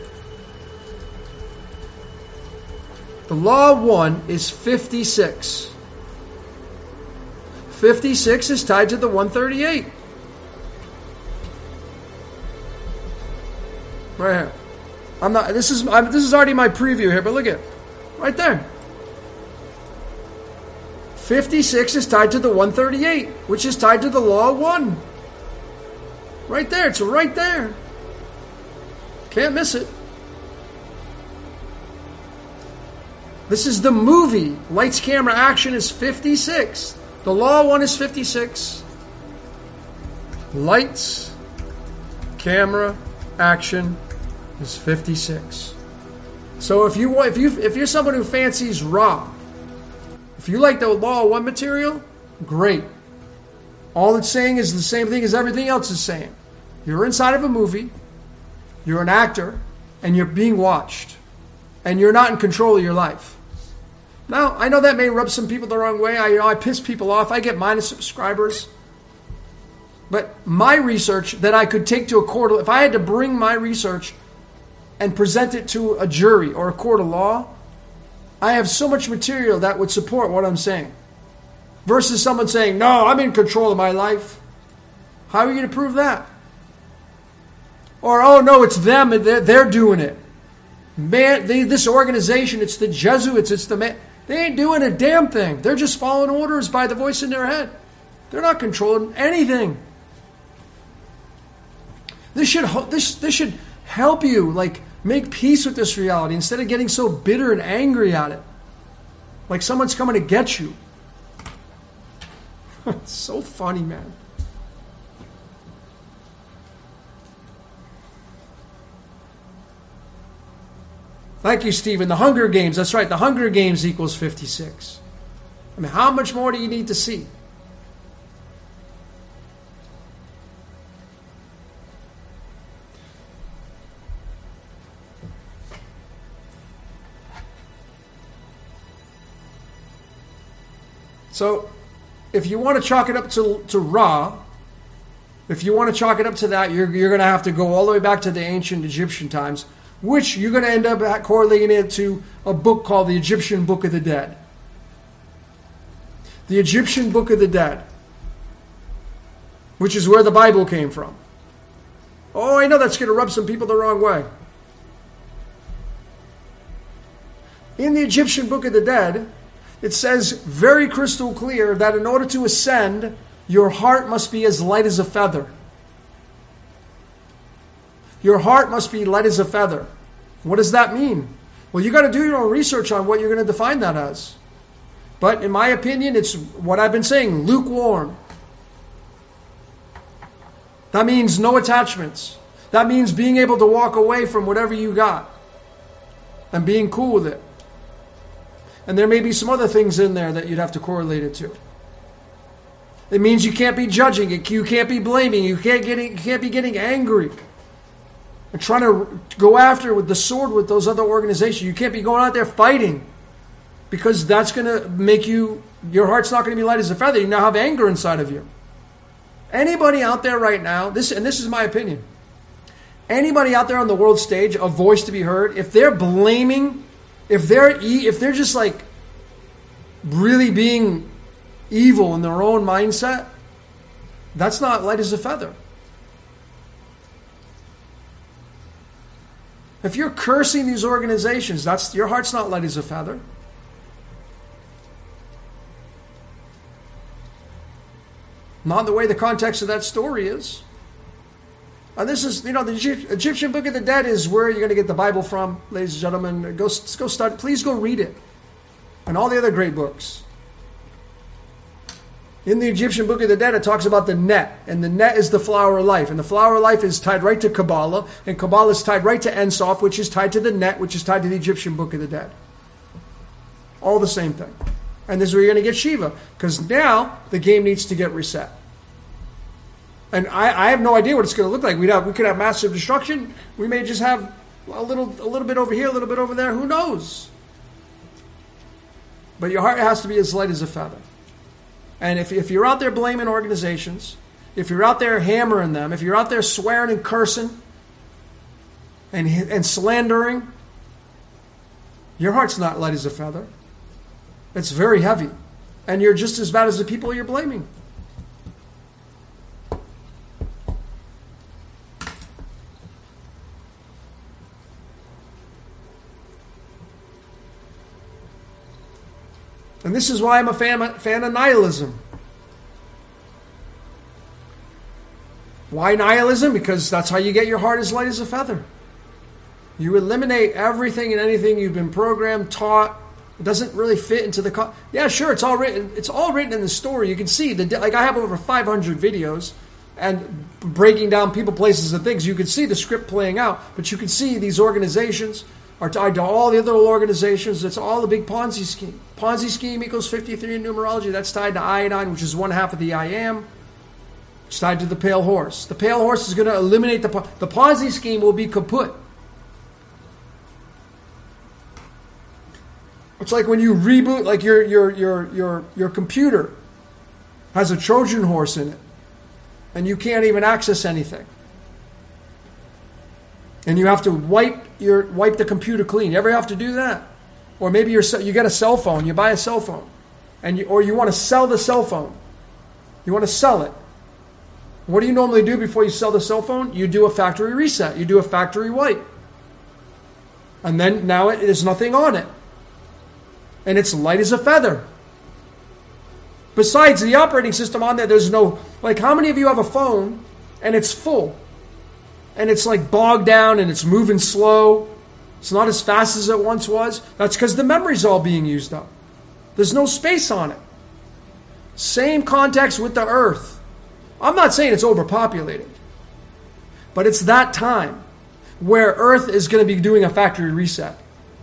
The law of 1 is 56. 56 is tied to the 138. Right here. This is already my preview here, but look at it. Right there. 56 is tied to the 138, which is tied to the law of 1. Right there. It's right there. Can't miss it. This is the movie. Lights, camera, action is 56. The law of 1 is 56. Lights, camera, action is 56. So if you're someone who fancies Ra, if you like the law of 1 material, great. All it's saying is the same thing as everything else is saying. You're inside of a movie, you're an actor, and you're being watched. And you're not in control of your life. Now, I know that may rub some people the wrong way. I piss people off. I get minus subscribers. But my research that I could take to a court, if I had to bring my research and present it to a jury or a court of law, I have so much material that would support what I'm saying. Versus someone saying, no, I'm in control of my life. How are you going to prove that? Or, oh, no, it's them, they're doing it. Man, this organization, it's the Jesuits, it's the man. They ain't doing a damn thing. They're just following orders by the voice in their head. They're not controlling anything. This should help you, like, make peace with this reality instead of getting so bitter and angry at it. Like someone's coming to get you. It's so funny, man. Thank you, Stephen. The Hunger Games. That's right. The Hunger Games equals 56. I mean, how much more do you need to see? So, if you want to chalk it up to Ra, if you want to chalk it up to that, you're going to have to go all the way back to the ancient Egyptian times, which you're going to end up correlating it to a book called the Egyptian Book of the Dead. The Egyptian Book of the Dead, which is where the Bible came from. Oh, I know that's going to rub some people the wrong way. In the Egyptian Book of the Dead, it says very crystal clear that in order to ascend, your heart must be as light as a feather. Your heart must be light as a feather. What does that mean? Well, you got to do your own research on what you're going to define that as. But in my opinion, it's what I've been saying, lukewarm. That means no attachments. That means being able to walk away from whatever you got and being cool with it. And there may be some other things in there that you'd have to correlate it to. It means you can't be judging. You can't be blaming. You can't be getting angry and trying to go after with the sword with those other organizations. You can't be going out there fighting, because that's going to make your heart's not going to be light as a feather. You now have anger inside of you. Anybody out there right now, this is my opinion. Anybody out there on the world stage, a voice to be heard, if they're blaming, if they're just like really being evil in their own mindset, that's not light as a feather. If you're cursing these organizations, your heart's not light as a feather. Not the way the context of that story is. And this is, the Egyptian Book of the Dead is where you're going to get the Bible from, ladies and gentlemen. Go start. Please go read it. And all the other great books. In the Egyptian Book of the Dead, it talks about the net. And the net is the flower of life. And the flower of life is tied right to Kabbalah. And Kabbalah is tied right to Ein Sof, which is tied to the net, which is tied to the Egyptian Book of the Dead. All the same thing. And this is where you're going to get Shiva. Because now the game needs to get reset. And I have no idea what it's going to look like. We could have massive destruction. We may just have a little bit over here, a little bit over there. Who knows? But your heart has to be as light as a feather. And if you're out there blaming organizations, if you're out there hammering them, if you're out there swearing and cursing and slandering, your heart's not light as a feather. It's very heavy. And you're just as bad as the people you're blaming. And this is why I'm a fan of nihilism. Why nihilism? Because that's how you get your heart as light as a feather. You eliminate everything and anything you've been programmed, taught. It doesn't really fit into the... Yeah, sure, it's all written. It's all written in the story. You can see, like I have over 500 videos and breaking down people, places, and things. You can see the script playing out, but you can see these organizations are tied to all the other organizations. It's all a big Ponzi scheme. Ponzi scheme equals 53 in numerology. That's tied to iodine, which is one half of the I am. It's tied to the pale horse. The pale horse is going to eliminate the Ponzi scheme will be kaput. It's like when you reboot, like your computer has a Trojan horse in it, and you can't even access anything. And you have to wipe the computer clean. You ever have to do that? Or maybe you get a cell phone. You buy a cell phone, or you want to sell the cell phone. You want to sell it. What do you normally do before you sell the cell phone? You do a factory reset. You do a factory wipe, and then now there's nothing on it, and it's light as a feather. Besides the operating system on there, there's no, like, how many of you have a phone and it's full? And it's like bogged down and it's moving slow. It's not as fast as it once was. That's because the memory's all being used up. There's no space on it. Same context with the earth. I'm not saying it's overpopulated. But it's that time where earth is going to be doing a factory reset.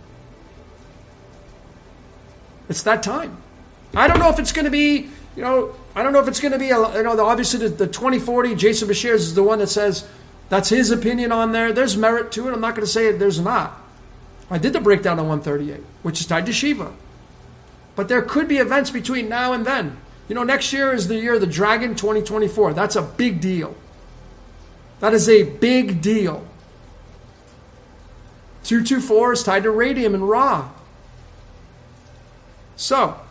It's that time. I don't know if it's going to be, I don't know if it's going to be, obviously the 2040, Jason Bashir is the one that says, that's his opinion on there. There's merit to it. I'm not going to say there's not. I did the breakdown on 138, which is tied to Shiva. But there could be events between now and then. Next year is the year of the dragon, 2024. That's a big deal. That is a big deal. 224 is tied to radium and Ra. So,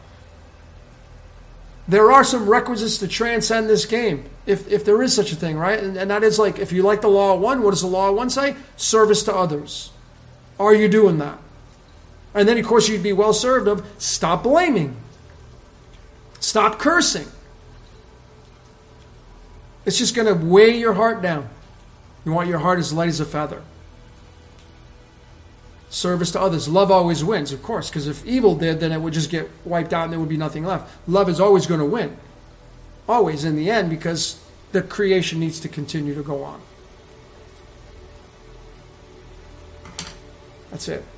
there are some requisites to transcend this game, if there is such a thing, right? And that is like, if you like the law of one, what does the law of one say? Service to others. Are you doing that? And then, of course, you'd be well served of stop blaming. Stop cursing. It's just going to weigh your heart down. You want your heart as light as a feather. Service to others. Love always wins, of course, because if evil did, then it would just get wiped out and there would be nothing left. Love is always going to win. Always in the end, because the creation needs to continue to go on. That's it.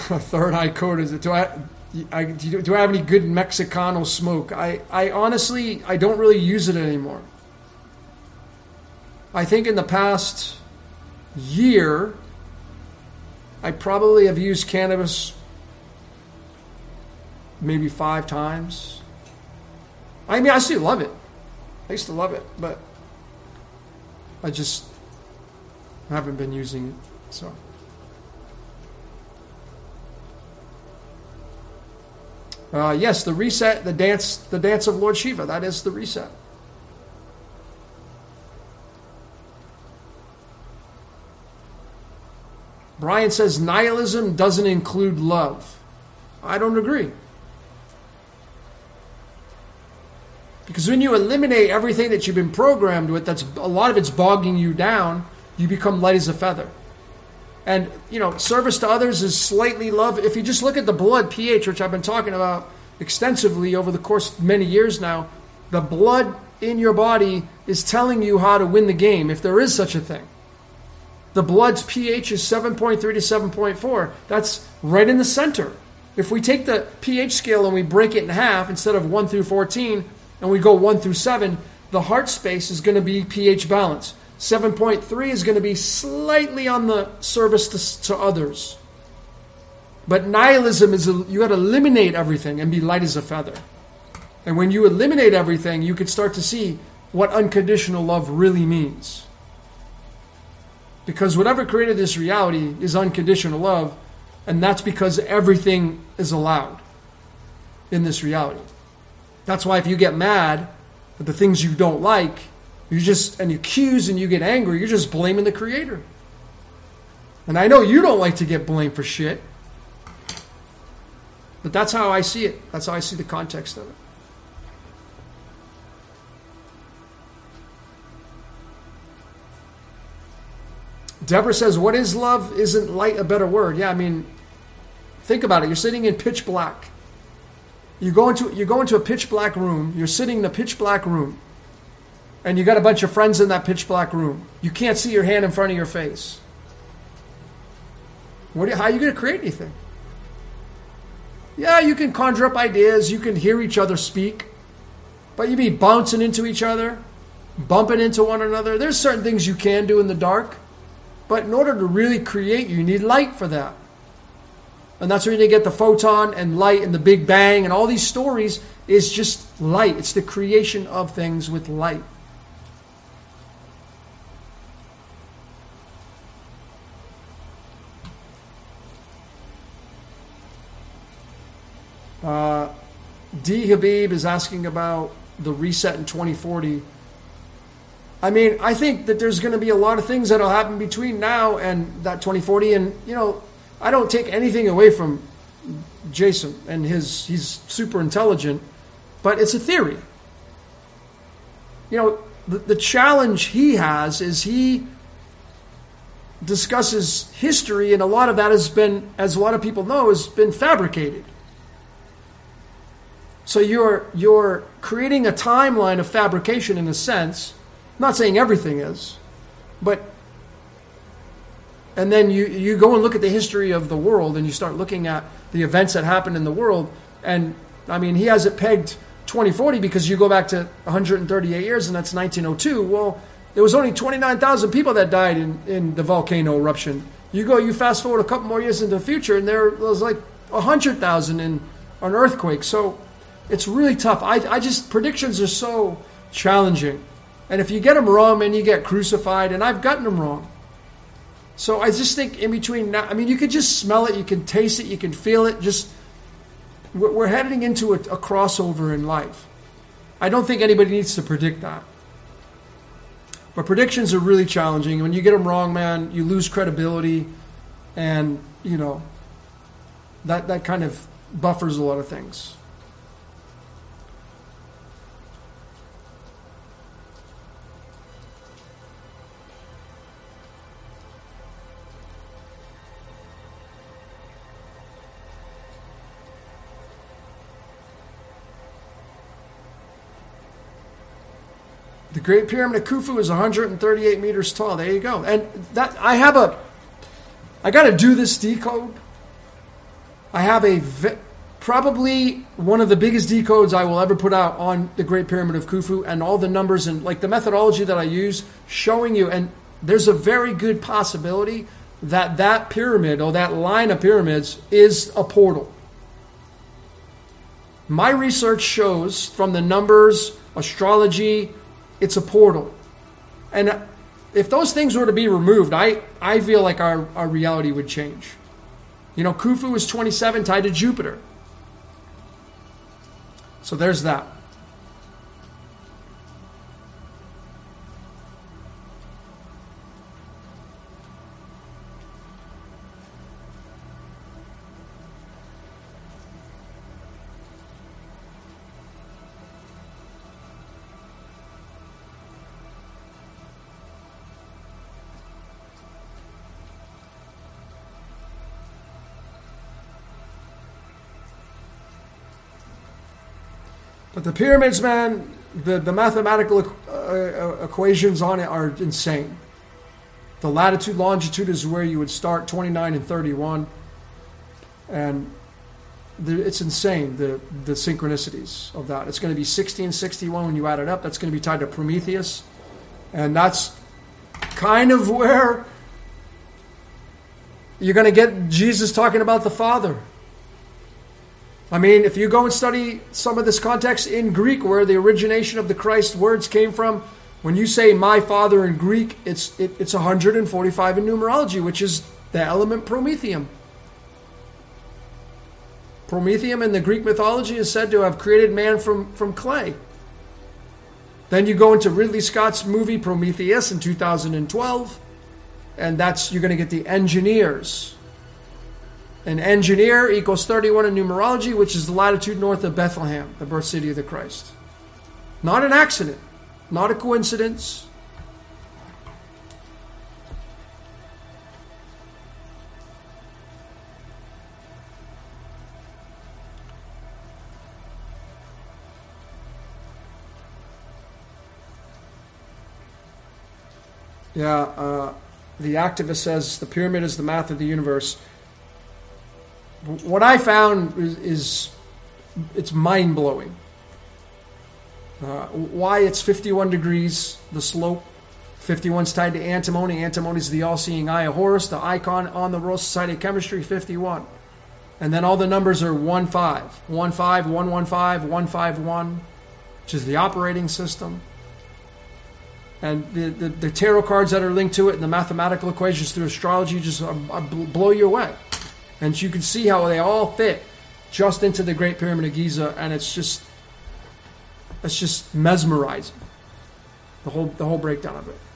Third eye code is it? Do I have any good Mexicano smoke? I honestly, I don't really use it anymore. I think in the past year, I probably have used cannabis maybe 5 times. I mean, I still love it. I used to love it, but I just haven't been using it, so. Yes, the reset, the dance of Lord Shiva. That is the reset. Brian says nihilism doesn't include love. I don't agree. Because when you eliminate everything that you've been programmed with, that's a lot of it's bogging you down, you become light as a feather. And, service to others is slightly love. If you just look at the blood pH, which I've been talking about extensively over the course of many years now, the blood in your body is telling you how to win the game, if there is such a thing. The blood's pH is 7.3 to 7.4. That's right in the center. If we take the pH scale and we break it in half, instead of 1 through 14, and we go 1 through 7, the heart space is going to be pH balance. 7.3 is going to be slightly on the service to others. But nihilism is, you got to eliminate everything and be light as a feather. And when you eliminate everything, you can start to see what unconditional love really means. Because whatever created this reality is unconditional love, and that's because everything is allowed in this reality. That's why if you get mad at the things you don't like, you accuse and you get angry, you're just blaming the Creator. And I know you don't like to get blamed for shit, but that's how I see it. That's how I see the context of it. Deborah says, what is love? Isn't light a better word? Yeah, I mean, think about it. You're sitting in pitch black. You go into a pitch black room. You're sitting in a pitch black room. And you got a bunch of friends in that pitch black room. You can't see your hand in front of your face. How are you going to create anything? Yeah, you can conjure up ideas. You can hear each other speak. But you'd be bouncing into each other, bumping into one another. There's certain things you can do in the dark. But in order to really create, you need light for that. And that's where you get the photon and light and the Big Bang and all these stories is just light. It's the creation of things with light. D. Habib is asking about the reset in 2040. I mean, I think that there's going to be a lot of things that will happen between now and that 2040. And, I don't take anything away from Jason and he's super intelligent, but it's a theory. The challenge he has is he discusses history, and a lot of that has been, as a lot of people know, has been fabricated. So you're creating a timeline of fabrication in a sense. I'm not saying everything is, but and then you go and look at the history of the world and you start looking at the events that happened in the world. And I mean, he has it pegged 2040 because you go back to 138 years and that's 1902. Well, there was only 29,000 people that died in the volcano eruption. You fast forward a couple more years into the future and there was like 100,000 in an earthquake. So it's really tough. Predictions are so challenging. And if you get them wrong, man, you get crucified. And I've gotten them wrong. So I just think in between now, I mean, you can just smell it, you can taste it, you can feel it. We're heading into a crossover in life. I don't think anybody needs to predict that. But predictions are really challenging. When you get them wrong, man, you lose credibility. And, that kind of buffers a lot of things. The Great Pyramid of Khufu is 138 meters tall. There you go. And that I got to do this decode. I have probably one of the biggest decodes I will ever put out on the Great Pyramid of Khufu, and all the numbers and like the methodology that I use, showing you. And there's a very good possibility that that pyramid or that line of pyramids is a portal. My research shows from the numbers, astrology, it's a portal. And if those things were to be removed, I feel like our reality would change. You know, Khufu is 27 tied to Jupiter. So there's that. But the pyramids, man, the mathematical equations on it are insane. The latitude, longitude is where you would start, 29 and 31. And it's insane, the synchronicities of that. It's going to be 60 and 61 when you add it up. That's going to be tied to Prometheus. And that's kind of where you're going to get Jesus talking about the Father. I mean, if you go and study some of this context in Greek, where the origination of the Christ words came from, when you say "my Father" in Greek, it's 145 in numerology, which is the element promethium. Promethium in the Greek mythology is said to have created man from clay. Then you go into Ridley Scott's movie Prometheus in 2012, and you're going to get the engineers. An engineer equals 31 in numerology, which is the latitude north of Bethlehem, the birth city of the Christ. Not an accident, not a coincidence. Yeah, the activist says the pyramid is the math of the universe. What I found is it's mind-blowing. Why it's 51 degrees, the slope. 51's tied to antimony. Antimony is the all-seeing eye of Horus, the icon on the Royal Society of Chemistry, 51. And then all the numbers are 1-5. 1-5, 115, 151, which is the operating system. And the tarot cards that are linked to it and the mathematical equations through astrology just blow you away. And you can see how they all fit just into the Great Pyramid of Giza, and it's just mesmerizing. The whole breakdown of it.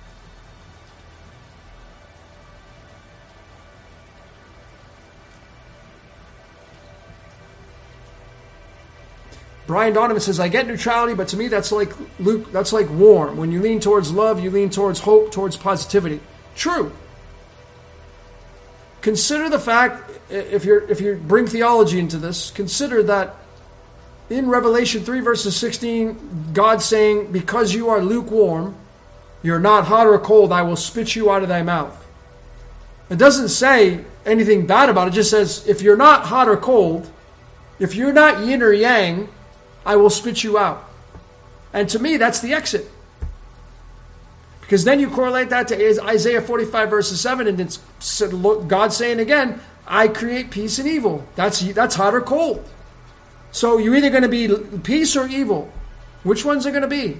Brian Donovan says, I get neutrality, but to me that's like warm. When you lean towards love, you lean towards hope, towards positivity. True. Consider the fact, if you bring theology into this, consider that in Revelation 3 verses 16, God's saying, because you are lukewarm, you're not hot or cold, I will spit you out of thy mouth. It doesn't say anything bad about it. It just says, if you're not hot or cold, if you're not yin or yang, I will spit you out. And to me, that's the exit. Because then you correlate that to Isaiah 45 verses 7, and it's God saying again, I create peace and evil. That's hot or cold. So you're either going to be peace or evil. Which one's it going to be?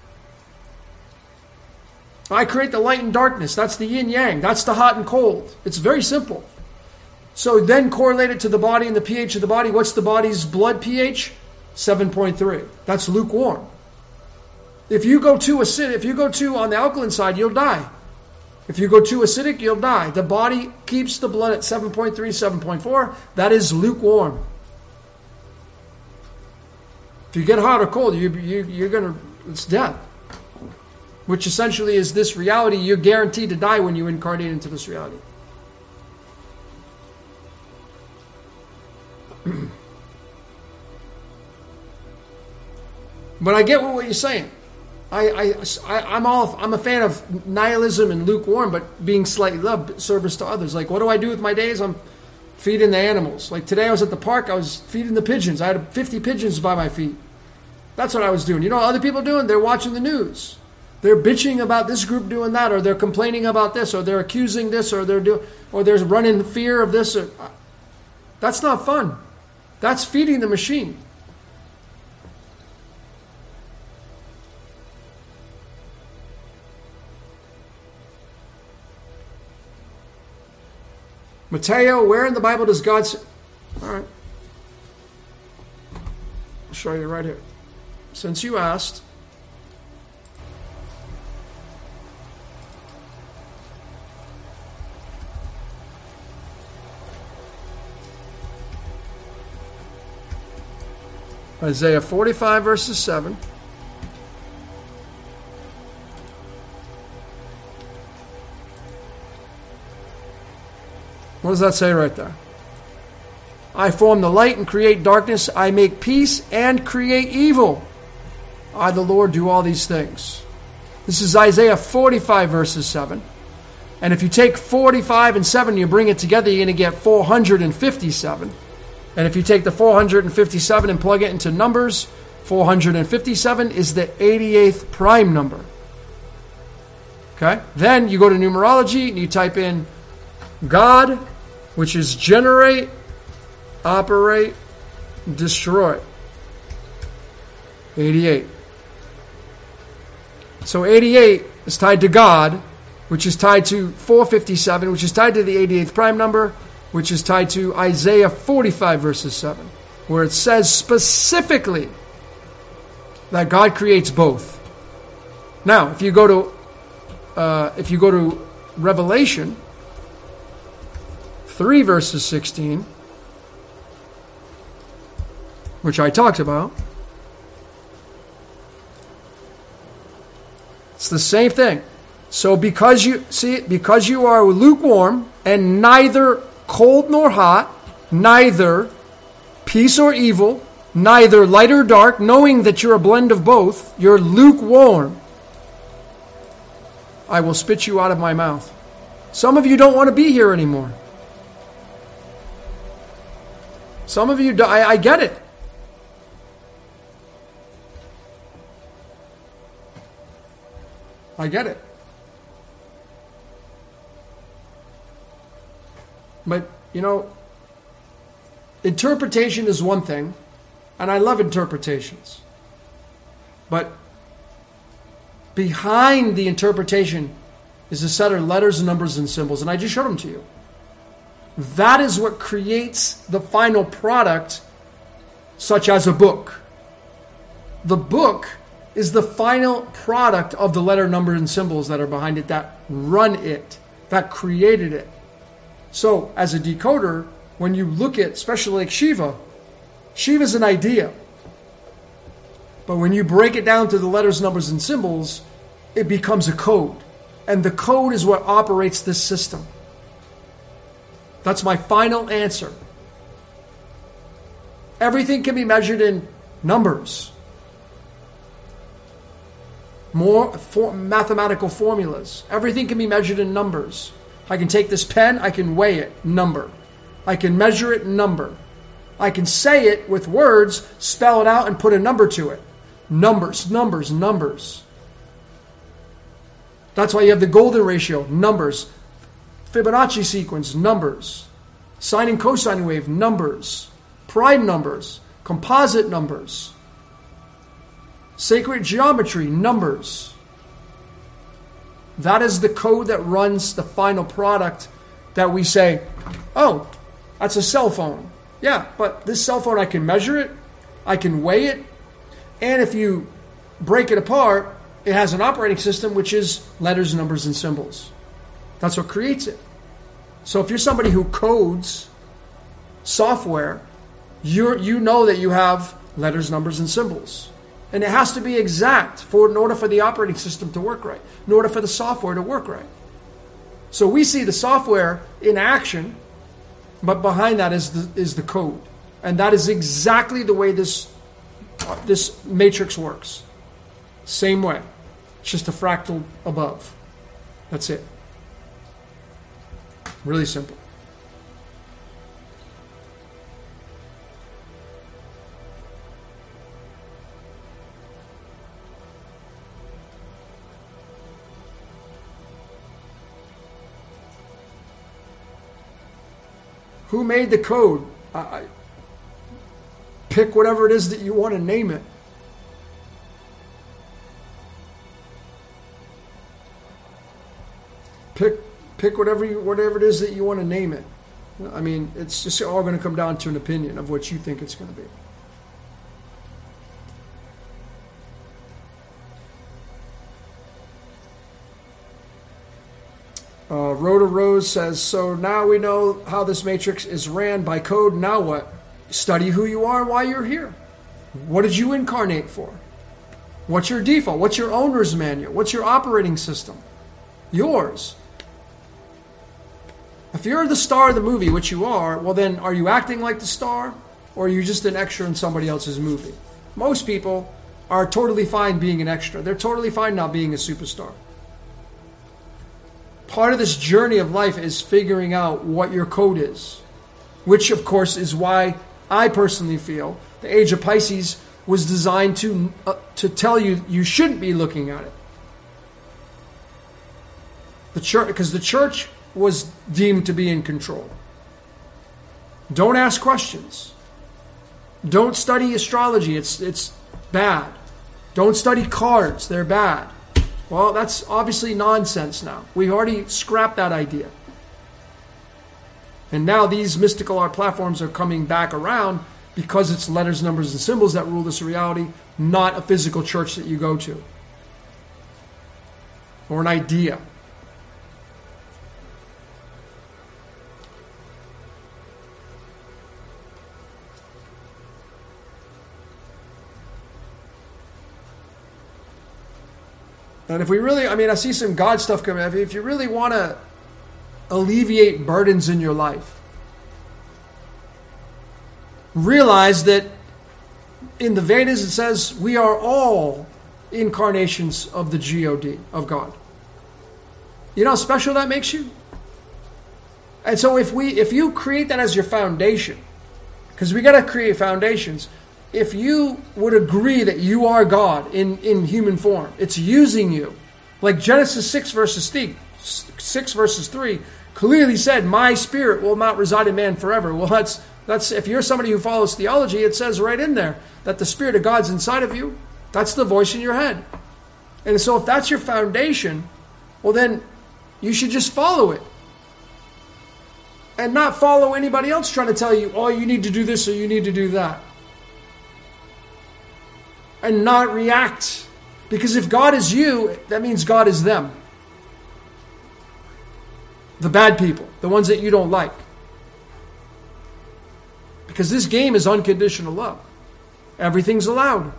I create the light and darkness. That's the yin yang. That's the hot and cold. It's very simple. So then correlate it to the body and the pH of the body. What's the body's blood pH? 7.3. That's lukewarm. If you go too acidic, if you go too on the alkaline side, you'll die. If you go too acidic, you'll die. The body keeps the blood at 7.3, 7.4. That is lukewarm. If you get hot or cold, you're gonna, it's death. Which essentially is this reality. You're guaranteed to die when you incarnate into this reality. But I get what you're saying. I'm a fan of nihilism and lukewarm, but being slightly loved, service to others. Like, what do I do with my days? I'm feeding the animals. Like today I was at the park, I was feeding the pigeons. I had 50 pigeons by my feet. That's what I was doing. You know what other people are doing? They're watching the news. They're bitching about this group doing that, or they're complaining about this, or they're accusing this, or they're running fear of this. That's not fun. That's feeding the machine. Mateo, where in the Bible does God say? All right. I'll show you right here. Since you asked. Isaiah 45 verses 7. What does that say right there? I form the light and create darkness. I make peace and create evil. I, the Lord, do all these things. This is Isaiah 45 verses 7. And if you take 45 and 7 and you bring it together, you're going to get 457. And if you take the 457 and plug it into numbers, 457 is the 88th prime number. Okay? Then you go to numerology and you type in God, which is generate, operate, destroy. 88. So 88 is tied to God, which is tied to 457, which is tied to the 88th prime number, which is tied to Isaiah 45 verses 7, where it says specifically that God creates both. Now, if you go to Revelation 3 verses 16, which I talked about, it's the same thing. So because you are lukewarm and neither cold nor hot, neither peace or evil, neither light or dark, knowing that you're a blend of both, you're lukewarm, I will spit you out of my mouth. Some of you don't want to be here anymore. Some of you, I get it. I get it. But, you know, interpretation is one thing, and I love interpretations. But behind the interpretation is a set of letters, numbers, and symbols, and I just showed them to you. That is what creates the final product, such as a book. The book is the final product of the letter, number, and symbols that are behind it, that run it, that created it. So, as a decoder, when you look at, especially like Shiva, Shiva's an idea. But when you break it down to the letters, numbers, and symbols, it becomes a code. And the code is what operates this system. That's my final answer. Everything can be measured in numbers. Mathematical formulas. Everything can be measured in numbers. I can take this pen, I can weigh it, number. I can measure it, number. I can say it with words, spell it out, and put a number to it. Numbers, numbers, numbers. That's why you have the golden ratio, numbers. Fibonacci sequence, numbers. Sine and cosine wave, numbers. Prime numbers, composite numbers. Sacred geometry, numbers. That is the code that runs the final product that we say, oh, that's a cell phone. Yeah, but this cell phone, I can measure it, I can weigh it, and if you break it apart, it has an operating system, which is letters, numbers, and symbols. That's what creates it. So if you're somebody who codes software, you know that you have letters, numbers, and symbols. And it has to be exact in order for the operating system to work right, in order for the software to work right. So we see the software in action, but behind that is the code. And that is exactly the way this matrix works. Same way. It's just a fractal above. That's it. Really simple. Who made the code? Pick whatever it is that you want to name it. Pick whatever it is that you want to name it. I mean, it's just all going to come down to an opinion of what you think it's going to be. Rhoda Rose says, so now we know how this matrix is ran by code. Now what? Study who you are and why you're here. What did you incarnate for? What's your default? What's your owner's manual? What's your operating system? Yours. If you're the star of the movie, which you are, well then, are you acting like the star? Or are you just an extra in somebody else's movie? Most people are totally fine being an extra. They're totally fine not being a superstar. Part of this journey of life is figuring out what your code is. Which, of course, is why I personally feel the Age of Pisces was designed to tell you you shouldn't be looking at it. The church, because the church was deemed to be in control. Don't ask questions. Don't study astrology. It's bad. Don't study cards. They're bad. Well, that's obviously nonsense now. We've already scrapped that idea. And now these mystical art platforms are coming back around because it's letters, numbers, and symbols that rule this reality, not a physical church that you go to. Or an idea. And if we really, I see some God stuff coming up. If you really want to alleviate burdens in your life, realize that in the Vedas it says we are all incarnations of the God, of God. You know how special that makes you? And so if you create that as your foundation, because we got to create foundations. If you would agree that you are God in human form, it's using you. Like Genesis 6 verses 3 clearly said, my spirit will not reside in man forever. Well, that's if you're somebody who follows theology, it says right in there that the Spirit of God's inside of you. That's the voice in your head. And so if that's your foundation, well then you should just follow it. And not follow anybody else trying to tell you, oh, you need to do this or you need to do that. And not react. Because if God is you, that means God is them. The bad people. The ones that you don't like. Because this game is unconditional love. Everything's allowed.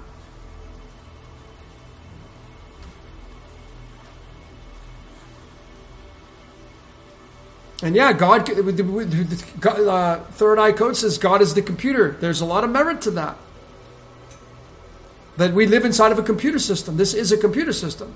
And yeah, God, Third Eye Code says God is the computer. There's a lot of merit to that. That we live inside of a computer system. This is a computer system.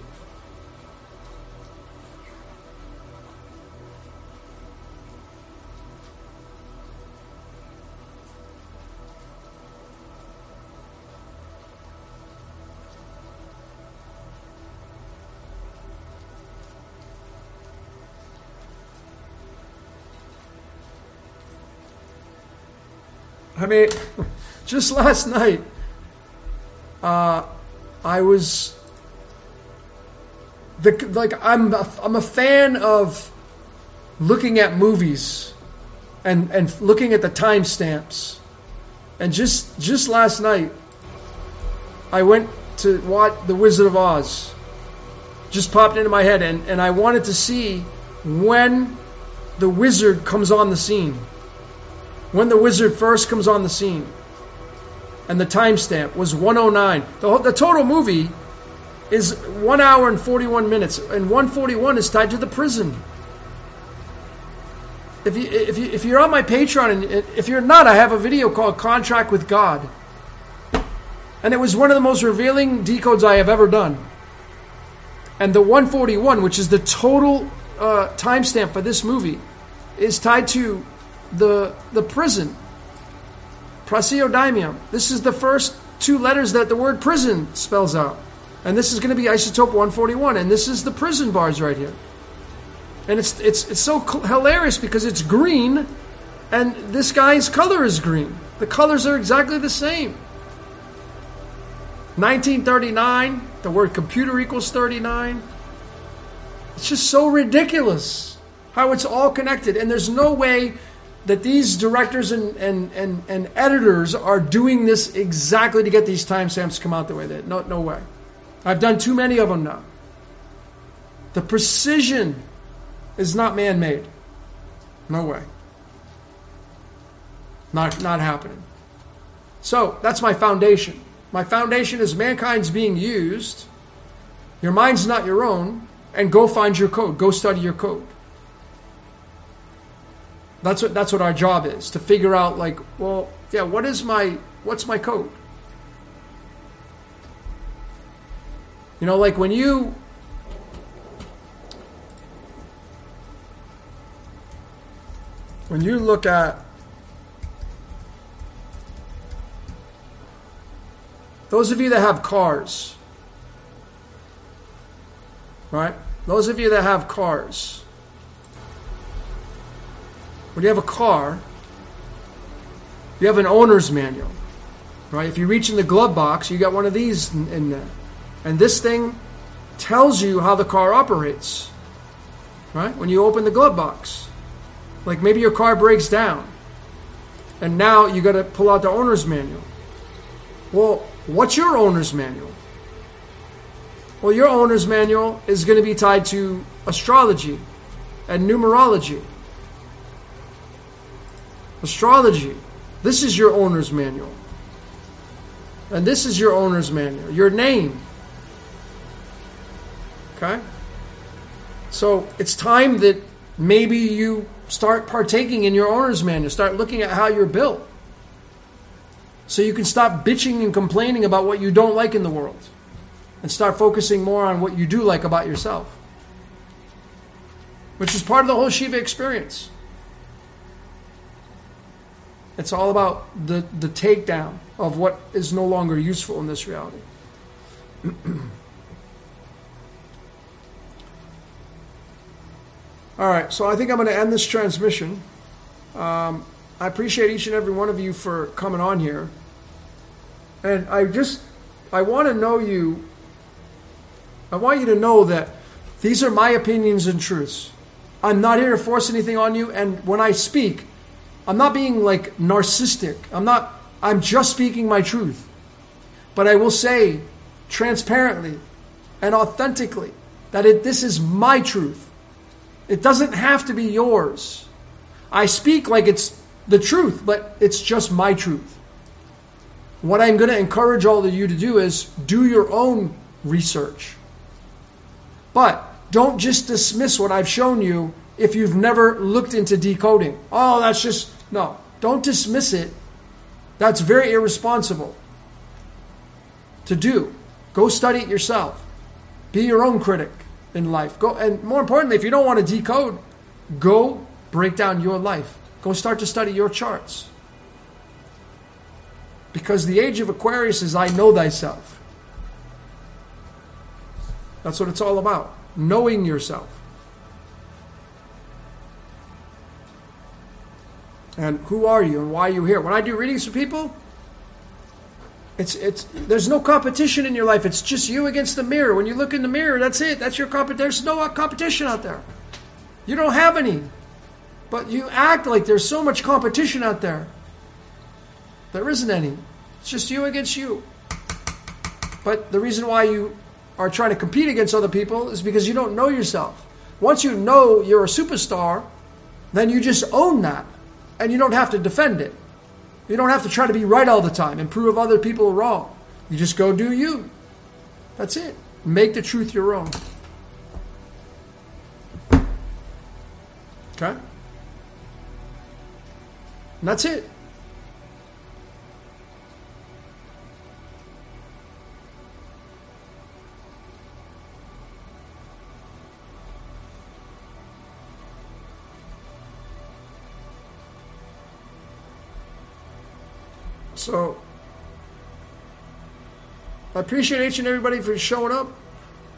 Just last night, I was I'm a fan of looking at movies and looking at the timestamps. And just last night, I went to watch The Wizard of Oz. Just popped into my head, and I wanted to see when the wizard comes on the scene. When the wizard first comes on the scene. And the timestamp was 109. The total movie is 1 hour and 41 minutes. And 141 is tied to the prison. If you're on my Patreon, and if you're not, I have a video called Contract with God. And it was one of the most revealing decodes I have ever done. And the 141, which is the total timestamp for this movie, is tied to the prison. Praseodymium. This is the first two letters that the word prison spells out. And this is going to be isotope 141. And this is the prison bars right here. And it's so hilarious because it's green And this guy's color is green. The colors are exactly the same. 1939, the word computer equals 39. It's just so ridiculous how it's all connected. And there's no way that these directors and editors are doing this exactly to get these timestamps to come out the way they did. No way. I've done too many of them now. The precision is not man-made. No way. Not happening. So that's my foundation. My foundation is mankind's being used. Your mind's not your own. And go find your code. Go study your code. That's what our job is. To figure out, like, well, yeah, what's my code? You know, like when you look at those of you that have cars, right? Those of you that have cars, when you have a car, you have an owner's manual, right? If you reach in the glove box, you got one of these in there. And this thing tells you how the car operates, right? When you open the glove box. Like maybe your car breaks down, and now you got to pull out the owner's manual. Well, what's your owner's manual? Well, your owner's manual is going to be tied to astrology and numerology. Astrology. This is your owner's manual. And this is your owner's manual. Your name. Okay? So it's time that maybe you start partaking in your owner's manual. Start looking at how you're built. So you can stop bitching and complaining about what you don't like in the world. And start focusing more on what you do like about yourself. Which is part of the whole Shiva experience. It's all about the takedown of what is no longer useful in this reality. All right, so I think I'm going to end this transmission. I appreciate each and every one of you for coming on here. And I want to know you. I want you to know that these are my opinions and truths. I'm not here to force anything on you. And when I speak, I'm not being like narcissistic. I'm just speaking my truth. But I will say transparently and authentically that this is my truth. It doesn't have to be yours. I speak like it's the truth, but it's just my truth. What I'm going to encourage all of you to do is do your own research. But don't just dismiss what I've shown you if you've never looked into decoding. Oh, that's just... No, don't dismiss it. That's very irresponsible to do. Go study it yourself. Be your own critic in life. Go, and more importantly, if you don't want to decode, go break down your life. Go start to study your charts. Because the age of Aquarius is I know thyself. That's what it's all about. Knowing yourself. And who are you and why are you here? When I do readings for people, there's no competition in your life. It's just you against the mirror. When you look in the mirror, that's it. That's your competition. There's no competition out there. You don't have any. But you act like there's so much competition out there. There isn't any. It's just you against you. But the reason why you are trying to compete against other people is because you don't know yourself. Once you know you're a superstar, then you just own that. And you don't have to defend it. You don't have to try to be right all the time and prove other people wrong. You just go do you. That's it. Make the truth your own. Okay? And that's it. So, I appreciate each and everybody for showing up.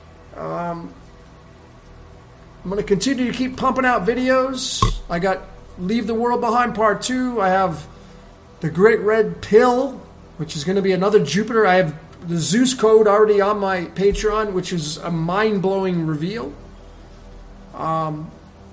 I'm going to continue to keep pumping out videos. I got Leave the World Behind Part 2. I have the Great Red Pill, which is going to be another Jupiter. I have the Zeus code already on my Patreon, which is a mind-blowing reveal. I'm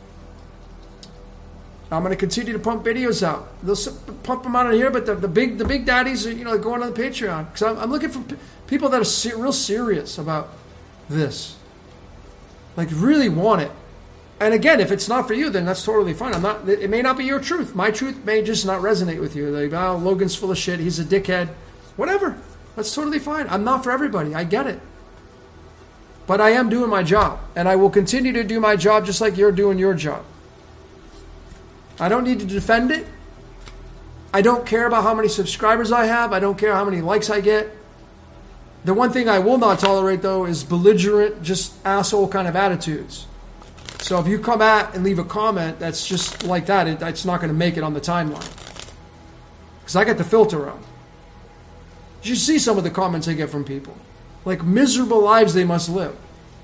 going to continue to pump videos out. They'll pump them out on here, but the big daddies are going on the Patreon, because I'm looking for people that are real serious about this, like really want it. And again, if it's not for you, then that's totally fine. It may not be your truth. My truth may just not resonate with you. Like, oh, Logan's full of shit. He's a dickhead. Whatever. That's totally fine. I'm not for everybody. I get it. But I am doing my job, and I will continue to do my job just like you're doing your job. I don't need to defend it. I don't care about how many subscribers I have. I don't care how many likes I get. The one thing I will not tolerate, though, is belligerent, just asshole kind of attitudes. So if you come at and leave a comment that's just like that, it's not going to make it on the timeline. Because I got the filter on. You see some of the comments I get from people. Like miserable lives they must live.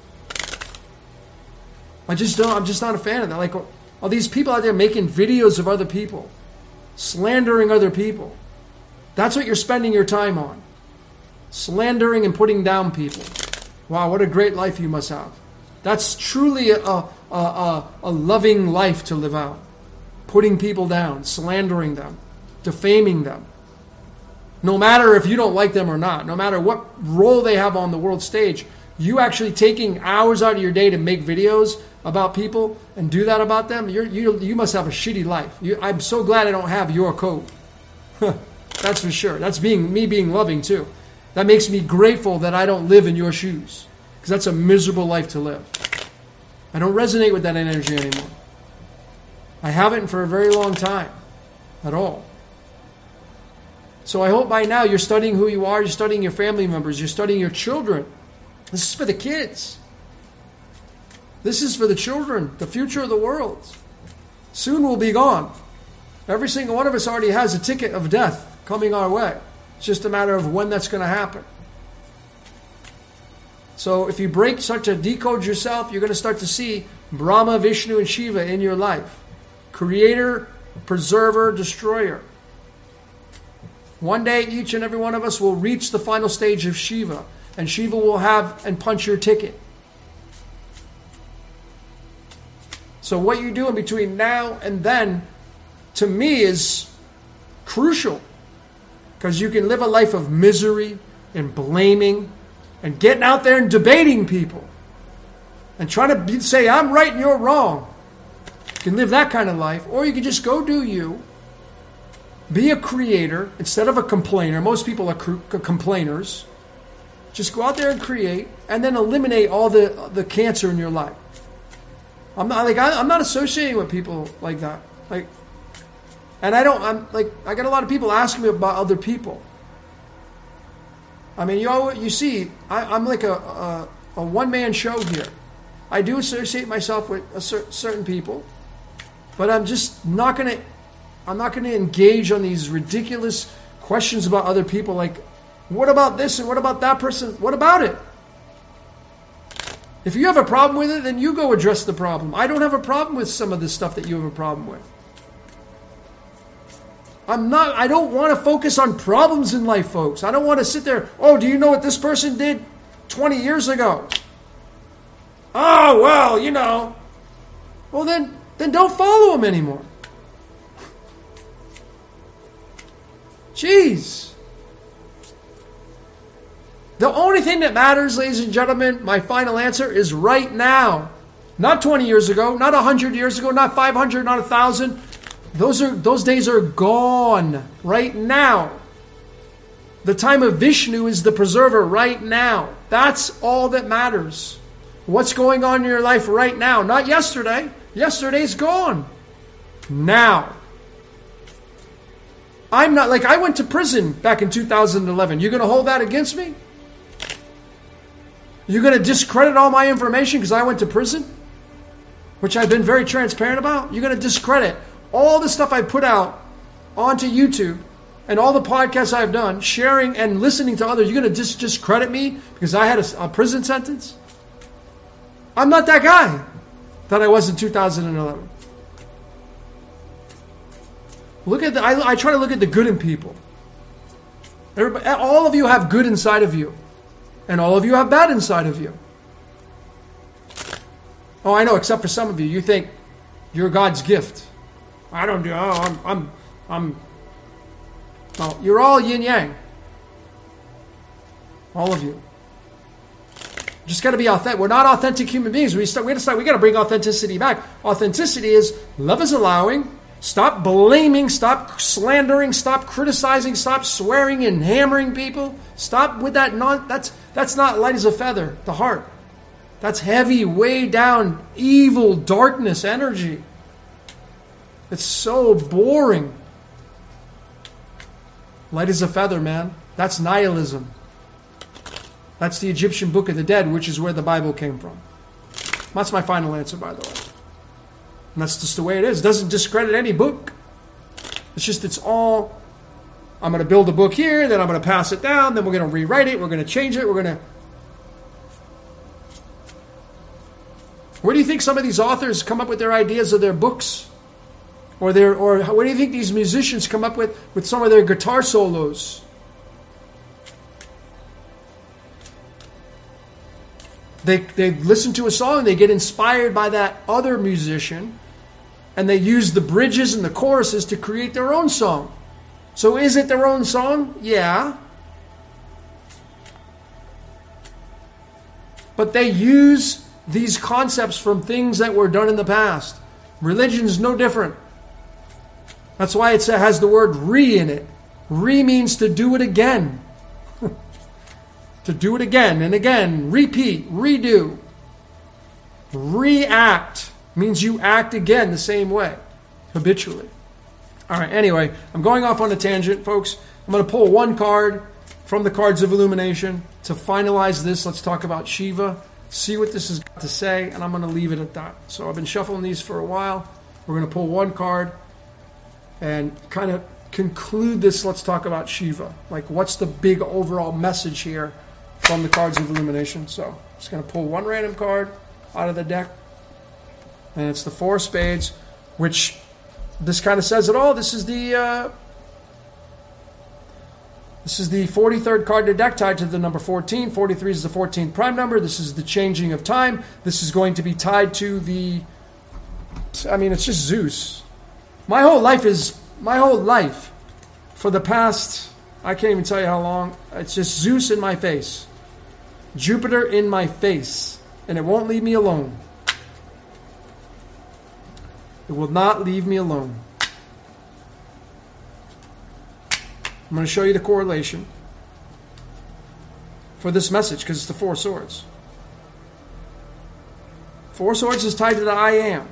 I'm just not a fan of that. Like, all these people out there making videos of other people, slandering other people. That's what you're spending your time on. Slandering and putting down people. Wow, what a great life you must have. That's truly a loving life to live out. Putting people down, slandering them, defaming them. No matter if you don't like them or not, no matter what role they have on the world stage, you actually taking hours out of your day to make videos about people and do that about them, you must have a shitty life. I'm so glad I don't have your code. That's for sure. That's me being loving too. That makes me grateful that I don't live in your shoes, because that's a miserable life to live. I don't resonate with that energy anymore. I haven't for a very long time at all. So I hope by now you're studying who you are, you're studying your family members, you're studying your children. This is for the kids. This is for the children, the future of the world. Soon we'll be gone. Every single one of us already has a ticket of death coming our way. It's just a matter of when that's going to happen. So if you start to decode yourself, you're going to start to see Brahma, Vishnu, and Shiva in your life. Creator, preserver, destroyer. One day, each and every one of us will reach the final stage of Shiva, and Shiva will have and punch your ticket. So what you do in between now and then, to me, is crucial, because you can live a life of misery and blaming and getting out there and debating people and trying to say, I'm right and you're wrong. You can live that kind of life, or you can just go do you. Be a creator instead of a complainer. Most people are complainers. Just go out there and create, and then eliminate all the cancer in your life. I'm not associating with people like that. And I got a lot of people asking me about other people. I mean, you see, I'm like a one-man show here. I do associate myself with certain people, but I'm just not going to. I'm not going to engage on these ridiculous questions about other people. Like, what about this and what about that person? What about it? If you have a problem with it, then you go address the problem. I don't have a problem with some of the stuff that you have a problem with. I don't want to focus on problems in life, folks. I don't want to sit there, oh, do you know what this person did 20 years ago? Oh, well, you know. Well, then don't follow him anymore. Jeez. The only thing that matters, ladies and gentlemen, my final answer is right now. Not 20 years ago, not 100 years ago, not 500, not 1,000. Those days are gone right now. The time of Vishnu is the preserver right now. That's all that matters. What's going on in your life right now? Not yesterday. Yesterday's gone. Now. I'm not, I went to prison back in 2011. You're going to hold that against me? You're going to discredit all my information because I went to prison? Which I've been very transparent about? You're going to discredit all the stuff I put out onto YouTube and all the podcasts I've done, sharing and listening to others. You're going to discredit me because I had a prison sentence? I'm not that guy that I was in 2011. Look at I try to look at the good in people. All of you have good inside of you. And all of you have bad inside of you. Oh, I know, except for some of you. You think you're God's gift. I don't do, no, you're all yin yang. All of you. Just got to be authentic. We're not authentic human beings. We got to bring authenticity back. Authenticity is love is allowing. Stop blaming. Stop slandering. Stop criticizing. Stop swearing and hammering people. Stop with that. That's not light as a feather. The heart. That's heavy, way down, evil, darkness, energy. It's so boring. Light as a feather, man. That's nihilism. That's the Egyptian Book of the Dead, which is where the Bible came from. That's my final answer, by the way. And that's just the way it is. It doesn't discredit any book. It's all, I'm going to build a book here, then I'm going to pass it down, then we're going to rewrite it, we're going to change it, Where do you think some of these authors come up with their ideas of their books? Or what do you think these musicians come up with some of their guitar solos? They listen to a song, they get inspired by that other musician, and they use the bridges and the choruses to create their own song. So is it their own song? Yeah. But they use these concepts from things that were done in the past. Religion's no different. That's why it has the word re in it. Re means to do it again. To do it again and again. Repeat, redo. React means you act again the same way, habitually. All right, anyway, I'm going off on a tangent, folks. I'm going to pull one card from the Cards of Illumination to finalize this. Let's talk about Shiva. See what this has got to say, and I'm going to leave it at that. So I've been shuffling these for a while. We're going to pull one card and kind of conclude this. Let's talk about Shiva. Like, what's the big overall message here from the Cards of Illumination? So I'm just going to pull one random card out of the deck, and it's the Four of Spades, which this kind of says it all. This is the 43rd card in the deck, tied to the number 14. 43 is the 14th prime number. This is the changing of time. This is going to be tied to it's just Zeus. My whole life, for the past, I can't even tell you how long, it's just Zeus in my face. Jupiter in my face. And it won't leave me alone. It will not leave me alone. I'm going to show you the correlation for this message because it's the Four Swords. Four Swords is tied to the I am.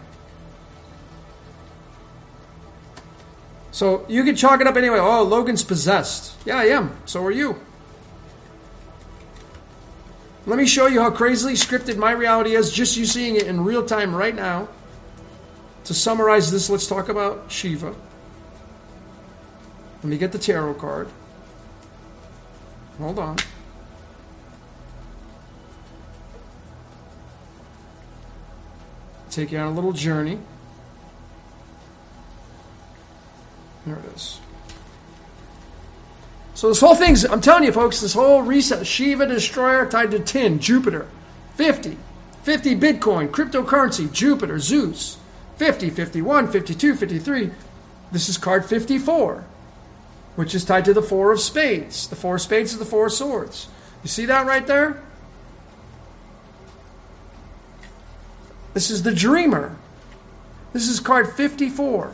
So you can chalk it up anyway. Oh, Logan's possessed. Yeah, I am. So are you. Let me show you how crazily scripted my reality is, just you seeing it in real time right now. To summarize this, let's talk about Shiva. Let me get the tarot card. Hold on. Take you on a little journey. There it is. So this whole thing's, I'm telling you folks, this whole reset, Shiva Destroyer tied to 10, Jupiter. 50 Bitcoin, cryptocurrency, Jupiter, Zeus. 50, 51, 52, 53. This is card 54, which is tied to the Four of Spades. The Four of Spades is the Four of Swords. You see that right there? This is the Dreamer. This is card 54.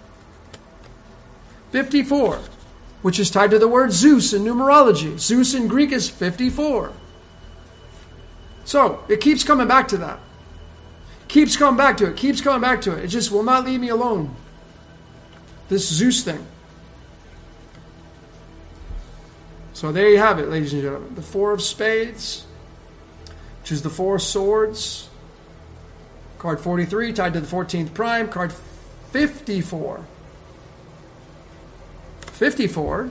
54, which is tied to the word Zeus in numerology. Zeus in Greek is 54. So, it keeps coming back to that. Keeps coming back to it. Keeps coming back to it. It just will not leave me alone. This Zeus thing. So there you have it, ladies and gentlemen. The Four of Spades, which is the Four of Swords. Card 43, tied to the 14th prime. Card 54. 54.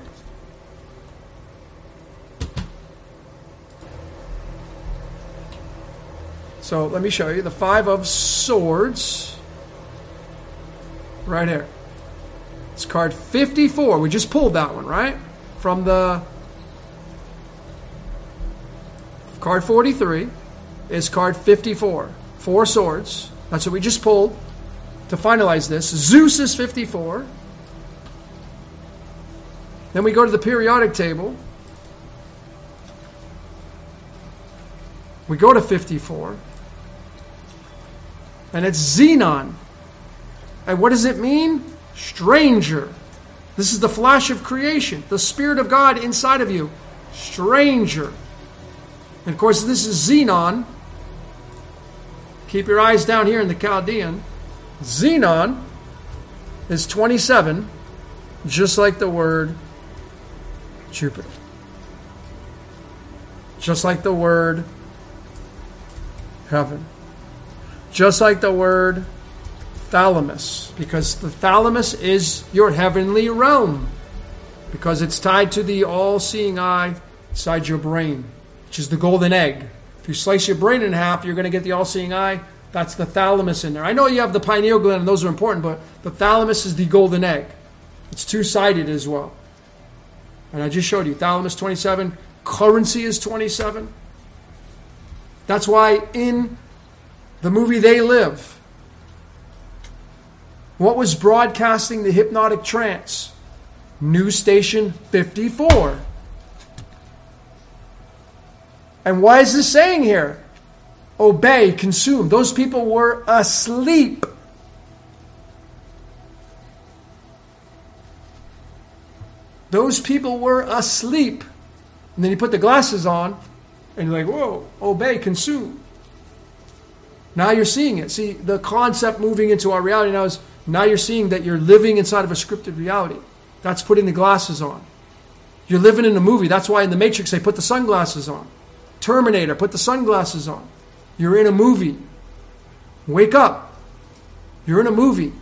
So let me show you the Five of Swords. Right here. It's card 54. We just pulled that one, right? From the card 43 is card 54. 4 swords. That's what we just pulled to finalize this. Zeus is 54. Then we go to the periodic table. We go to 54. And it's Xenon. And what does it mean? Stranger. This is the flash of creation. The Spirit of God inside of you. Stranger. And of course, this is Xenon. Keep your eyes down here in the Chaldean. Xenon is 27, just like the word Jupiter. Just like the word heaven. Just like the word thalamus. Because the thalamus is your heavenly realm. Because it's tied to the all-seeing eye inside your brain, which is the golden egg. If you slice your brain in half, you're going to get the all-seeing eye. That's the thalamus in there. I know you have the pineal gland, and those are important, but the thalamus is the golden egg. It's two-sided as well. And I just showed you, thalamus 27, currency is 27. That's why in the movie They Live, what was broadcasting the hypnotic trance? News station 54. And why is this saying here? Obey, consume. Those people were asleep. Those people were asleep. And then you put the glasses on, and you're like, whoa, obey, consume. Now you're seeing it. See, the concept moving into our reality now is, now you're seeing that you're living inside of a scripted reality. That's putting the glasses on. You're living in a movie. That's why in The Matrix they put the sunglasses on. Terminator, put the sunglasses on. You're in a movie. Wake up. You're in a movie.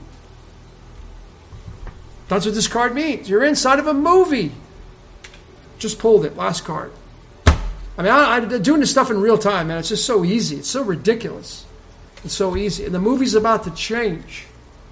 That's what this card means. You're inside of a movie. Just pulled it. Last card. I mean, I'm doing this stuff in real time, man. It's just so easy. It's so ridiculous. It's so easy. And the movie's about to change.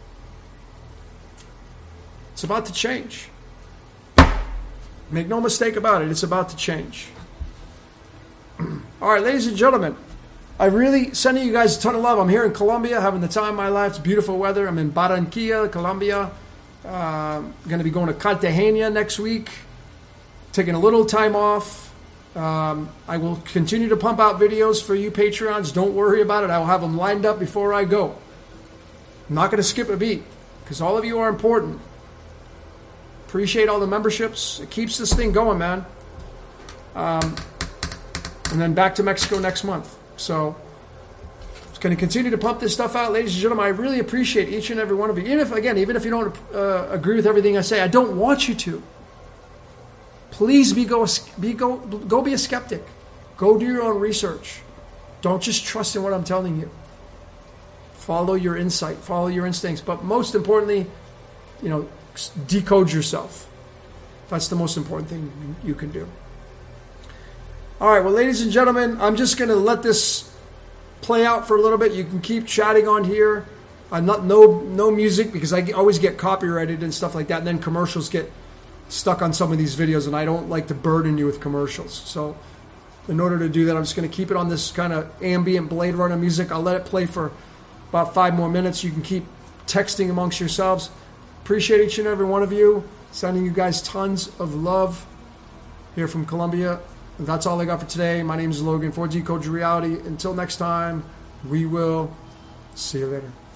It's about to change. Make no mistake about it. It's about to change. All right, ladies and gentlemen, I'm really sending you guys a ton of love. I'm here in Colombia, having the time of my life. It's beautiful weather. I'm in Barranquilla, Colombia. Going to be going to Cartagena next week. Taking a little time off. I will continue to pump out videos for you Patreons. Don't worry about it. I will have them lined up before I go. I'm not going to skip a beat because all of you are important. Appreciate all the memberships. It keeps this thing going, man. And then back to Mexico next month. So it's going to continue to pump this stuff out, ladies and gentlemen. I really appreciate each and every one of you. Even if you don't agree with everything I say, I don't want you to. Please go be a skeptic. Go do your own research. Don't just trust in what I'm telling you. Follow your insight. Follow your instincts. But most importantly, decode yourself. That's the most important thing you can do. All right, well, ladies and gentlemen, I'm just going to let this play out for a little bit. You can keep chatting on here. No music because I always get copyrighted and stuff like that, and then commercials get stuck on some of these videos, and I don't like to burden you with commercials. So in order to do that, I'm just going to keep it on this kind of ambient Blade Runner music. I'll let it play for about 5 more minutes. You can keep texting amongst yourselves. Appreciate each and every one of you. Sending you guys tons of love here from Colombia. And that's all I got for today. My name is Logan for Decode Your Reality. Until next time, we will see you later.